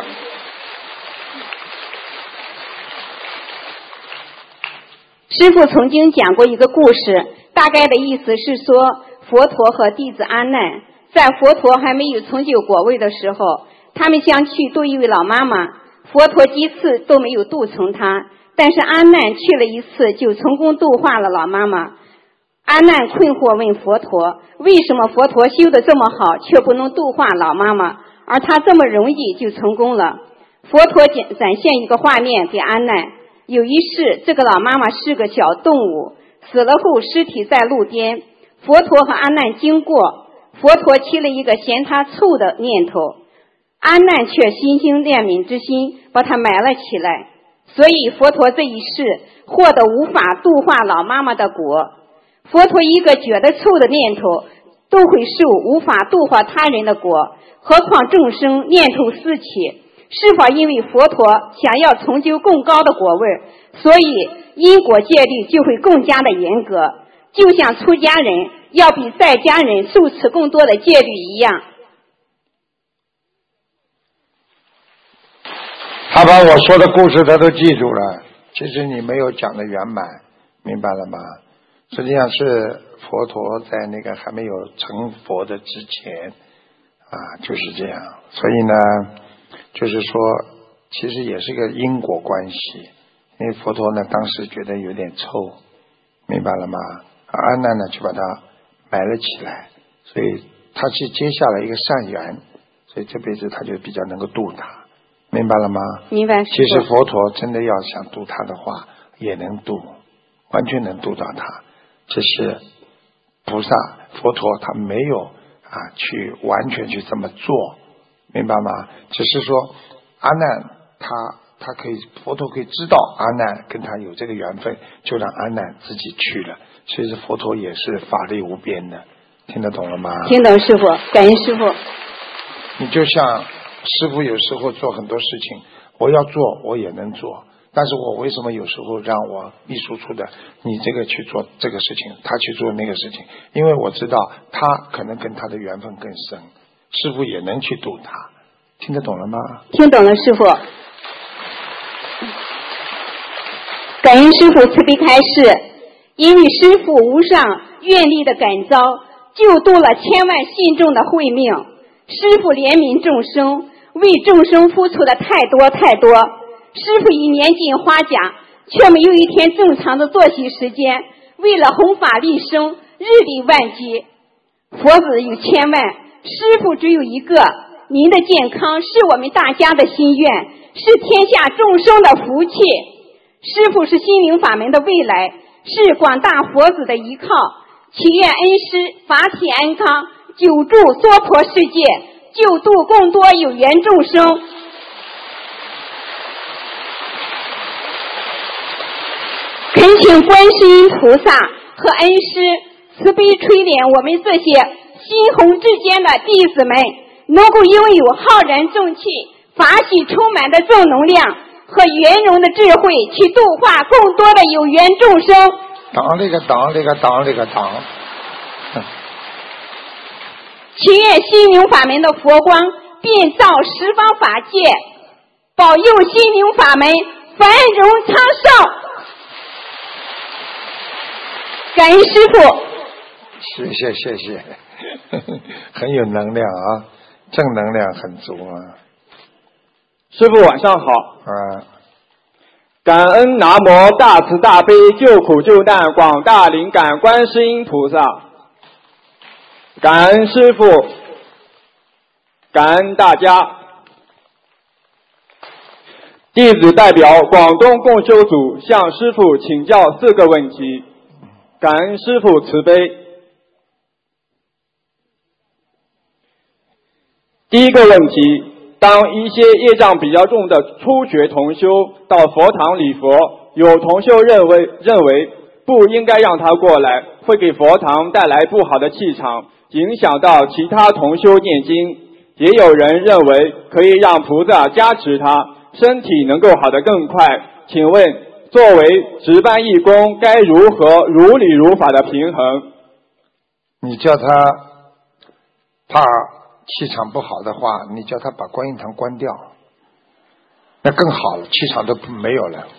师父曾经讲过一个故事，大概的意思是说，佛陀和弟子阿难在佛陀还没有成就果位的时候，他们想去度一位老妈妈，佛陀几次都没有度成她，但是阿难去了一次就成功度化了老妈妈。阿难困惑问佛陀，为什么佛陀修得这么好，却不能度化老妈妈，而他这么容易就成功了？佛陀展展现一个画面给阿难，有一世，这个老妈妈是个小动物，死了后尸体在路边，佛陀和阿难经过，佛陀起了一个嫌他臭的念头，阿难却心生怜悯之心，把他埋了起来。所以佛陀这一世获得无法度化老妈妈的果。佛陀一个觉得臭的念头都会受无法度化他人的果，何况众生念头四起，是否因为佛陀想要成就更高的果位，所以因果戒律就会更加的严格，就像出家人要比在家人受持更多的戒律一样。 他把我说的故事他都记住了，其实你没有讲的圆满，明白了吗？实际上是佛陀在那个还没有成佛的之前啊，就是这样。所以呢，就是说其实也是个因果关系，因为佛陀呢当时觉得有点臭，明白了吗？阿难呢就把他埋了起来，所以他去接下了一个善缘，所以这辈子他就比较能够度他，明白了吗？ 明白。 其实佛陀真的要想度他的话也能度，完全能度到他，只是菩萨佛陀他没有啊去完全去这么做，明白吗？只是说阿难他他可以，佛陀可以知道阿难跟他有这个缘分，就让阿难自己去了。所以佛陀也是法力无边的，听得懂了吗？ 听懂师父，感恩师父。 你就像师父有时候做很多事情，我要做我也能做，但是我为什么有时候让我秘书处的你这个去做这个事情，他去做那个事情？因为我知道他可能跟他的缘分更深，师父也能去度他，听得懂了吗？ 听懂了师父。感恩师父慈悲开示，因为师父无上愿力的感召，救度了千万信众的慧命，师父怜悯众生，为众生付出的太多太多。师父已年近花甲，却没有一天正常的作息时间，为了弘法利生，日理万机。佛子有千万，师父只有一个。您的健康是我们大家的心愿，是天下众生的福气。师父是心灵法门的未来，是广大佛子的依靠。祈愿恩师法体安康，久住娑婆世界，救度更多有缘众生。恳请观世音菩萨和恩师慈悲垂怜我们这些心宏志坚的弟子们，能够拥有浩然正气、法喜充满的正能量和圆融的智慧，去度化更多的有缘众生。 当这个当这个当这个当。 祈愿心灵法门的佛光遍照十方法界，保佑心灵法门繁荣昌盛。感恩师父。 谢谢谢谢，很有能量啊，正能量很足啊。 师父晚上好。 啊。 感恩南无大慈大悲救苦救难广大灵感观世音菩萨。感恩师父，感恩大家。弟子代表广东共修组向师父请教四个问题。 感恩师父慈悲。第一个问题，当一些业障比较重的初学同修到佛堂礼佛，有同修认为认为不应该让他过来，会给佛堂带来不好的气场，影响到其他同修念经。也有人认为可以让菩萨加持他，身体能够好得更快。请问作为值班义工，该如何如理如法的平衡？ 你叫他怕气场不好的话，你叫他把观音堂关掉，那更好了，气场都没有了。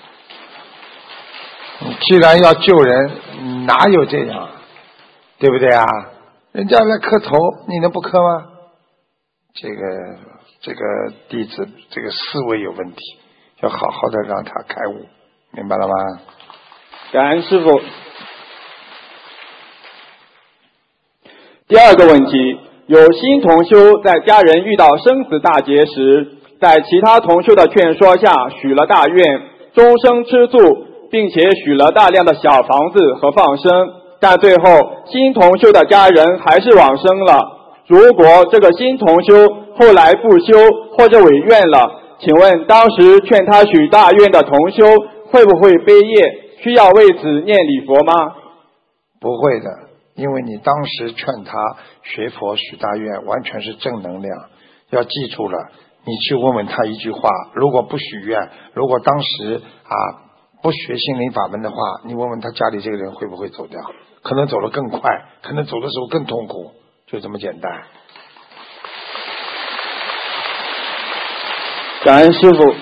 你既然要救人，哪有这样，对不对啊？人家来磕头，你能不磕吗？这个这个弟子这个思维有问题，要好好的让他开悟，明白了吗？ 感恩师父。第二个问题，有新同修在家人遇到生死大劫时，在其他同修的劝说下许了大愿，终生吃素，并且许了大量的小房子和放生，但最后新同修的家人还是往生了。如果这个新同修后来不修或者违愿了，请问当时劝他许大愿的同修会不会背业，需要为此念礼佛吗？ 不会的，因为你当时劝他学佛许大愿完全是正能量，要记住了，你去问问他一句话，如果不许愿，如果当时啊不学心灵法门的话，你问问他家里这个人会不会走掉，可能走得更快，可能走的时候更痛苦，就这么简单。 感恩师父。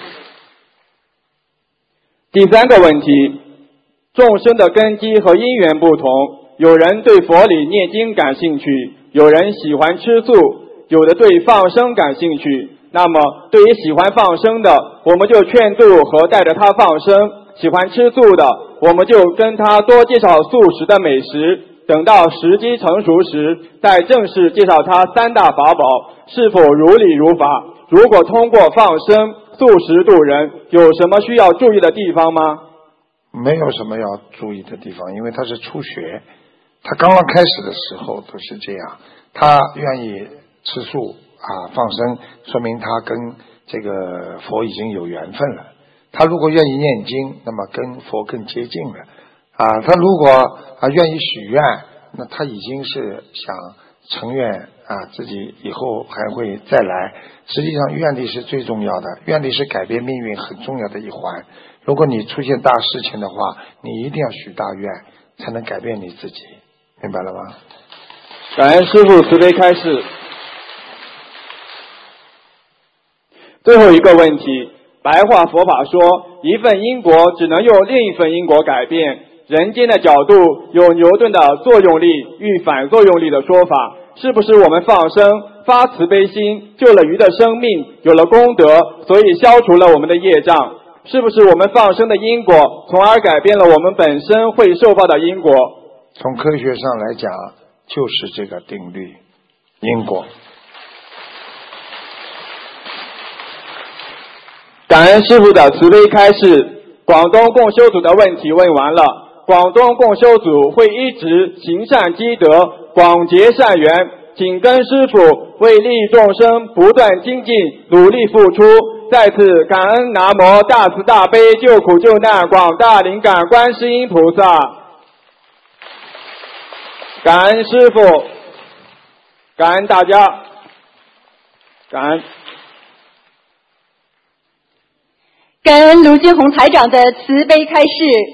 第三个问题，众生的根基和因缘不同，有人对佛理念经感兴趣，有人喜欢吃素，有的对放生感兴趣。那么对于喜欢放生的，我们就劝度和带着他放生；喜欢吃素的，我们就跟他多介绍素食的美食，等到时机成熟时，再正式介绍他三大法宝，是否如理如法？如果通过放生素食度人，有什么需要注意的地方吗？ 没有什么要注意的地方，因为他是初学，他刚刚开始的时候都是这样，他愿意吃素啊放生，说明他跟这个佛已经有缘分了。他如果愿意念经，那么跟佛更接近了啊。他如果啊愿意许愿，那他已经是想成愿啊，自己以后还会再来。实际上愿力是最重要的，愿力是改变命运很重要的一环。如果你出现大事情的话，你一定要许大愿，才能改变你自己，明白了吗？ 感恩师父慈悲开示。最后一个问题，白话佛法说，一份因果只能用另一份因果改变。人间的角度有牛顿的作用力与反作用力的说法，是不是我们放生发慈悲心，救了鱼的生命，有了功德，所以消除了我们的业障？是不是我们放生的因果，从而改变了我们本身会受报的因果？ 从科学上来讲，就是这个定律，因果。 感恩师父的慈悲开示，广东共修组的问题问完了。广东共修组会一直行善积德，广结善缘，请跟师父为利益众生不断精进，努力付出。再次感恩南无大慈大悲救苦救难广大灵感观世音菩萨，感恩师父，感恩大家，感恩。 感恩卢军宏台长的慈悲开示。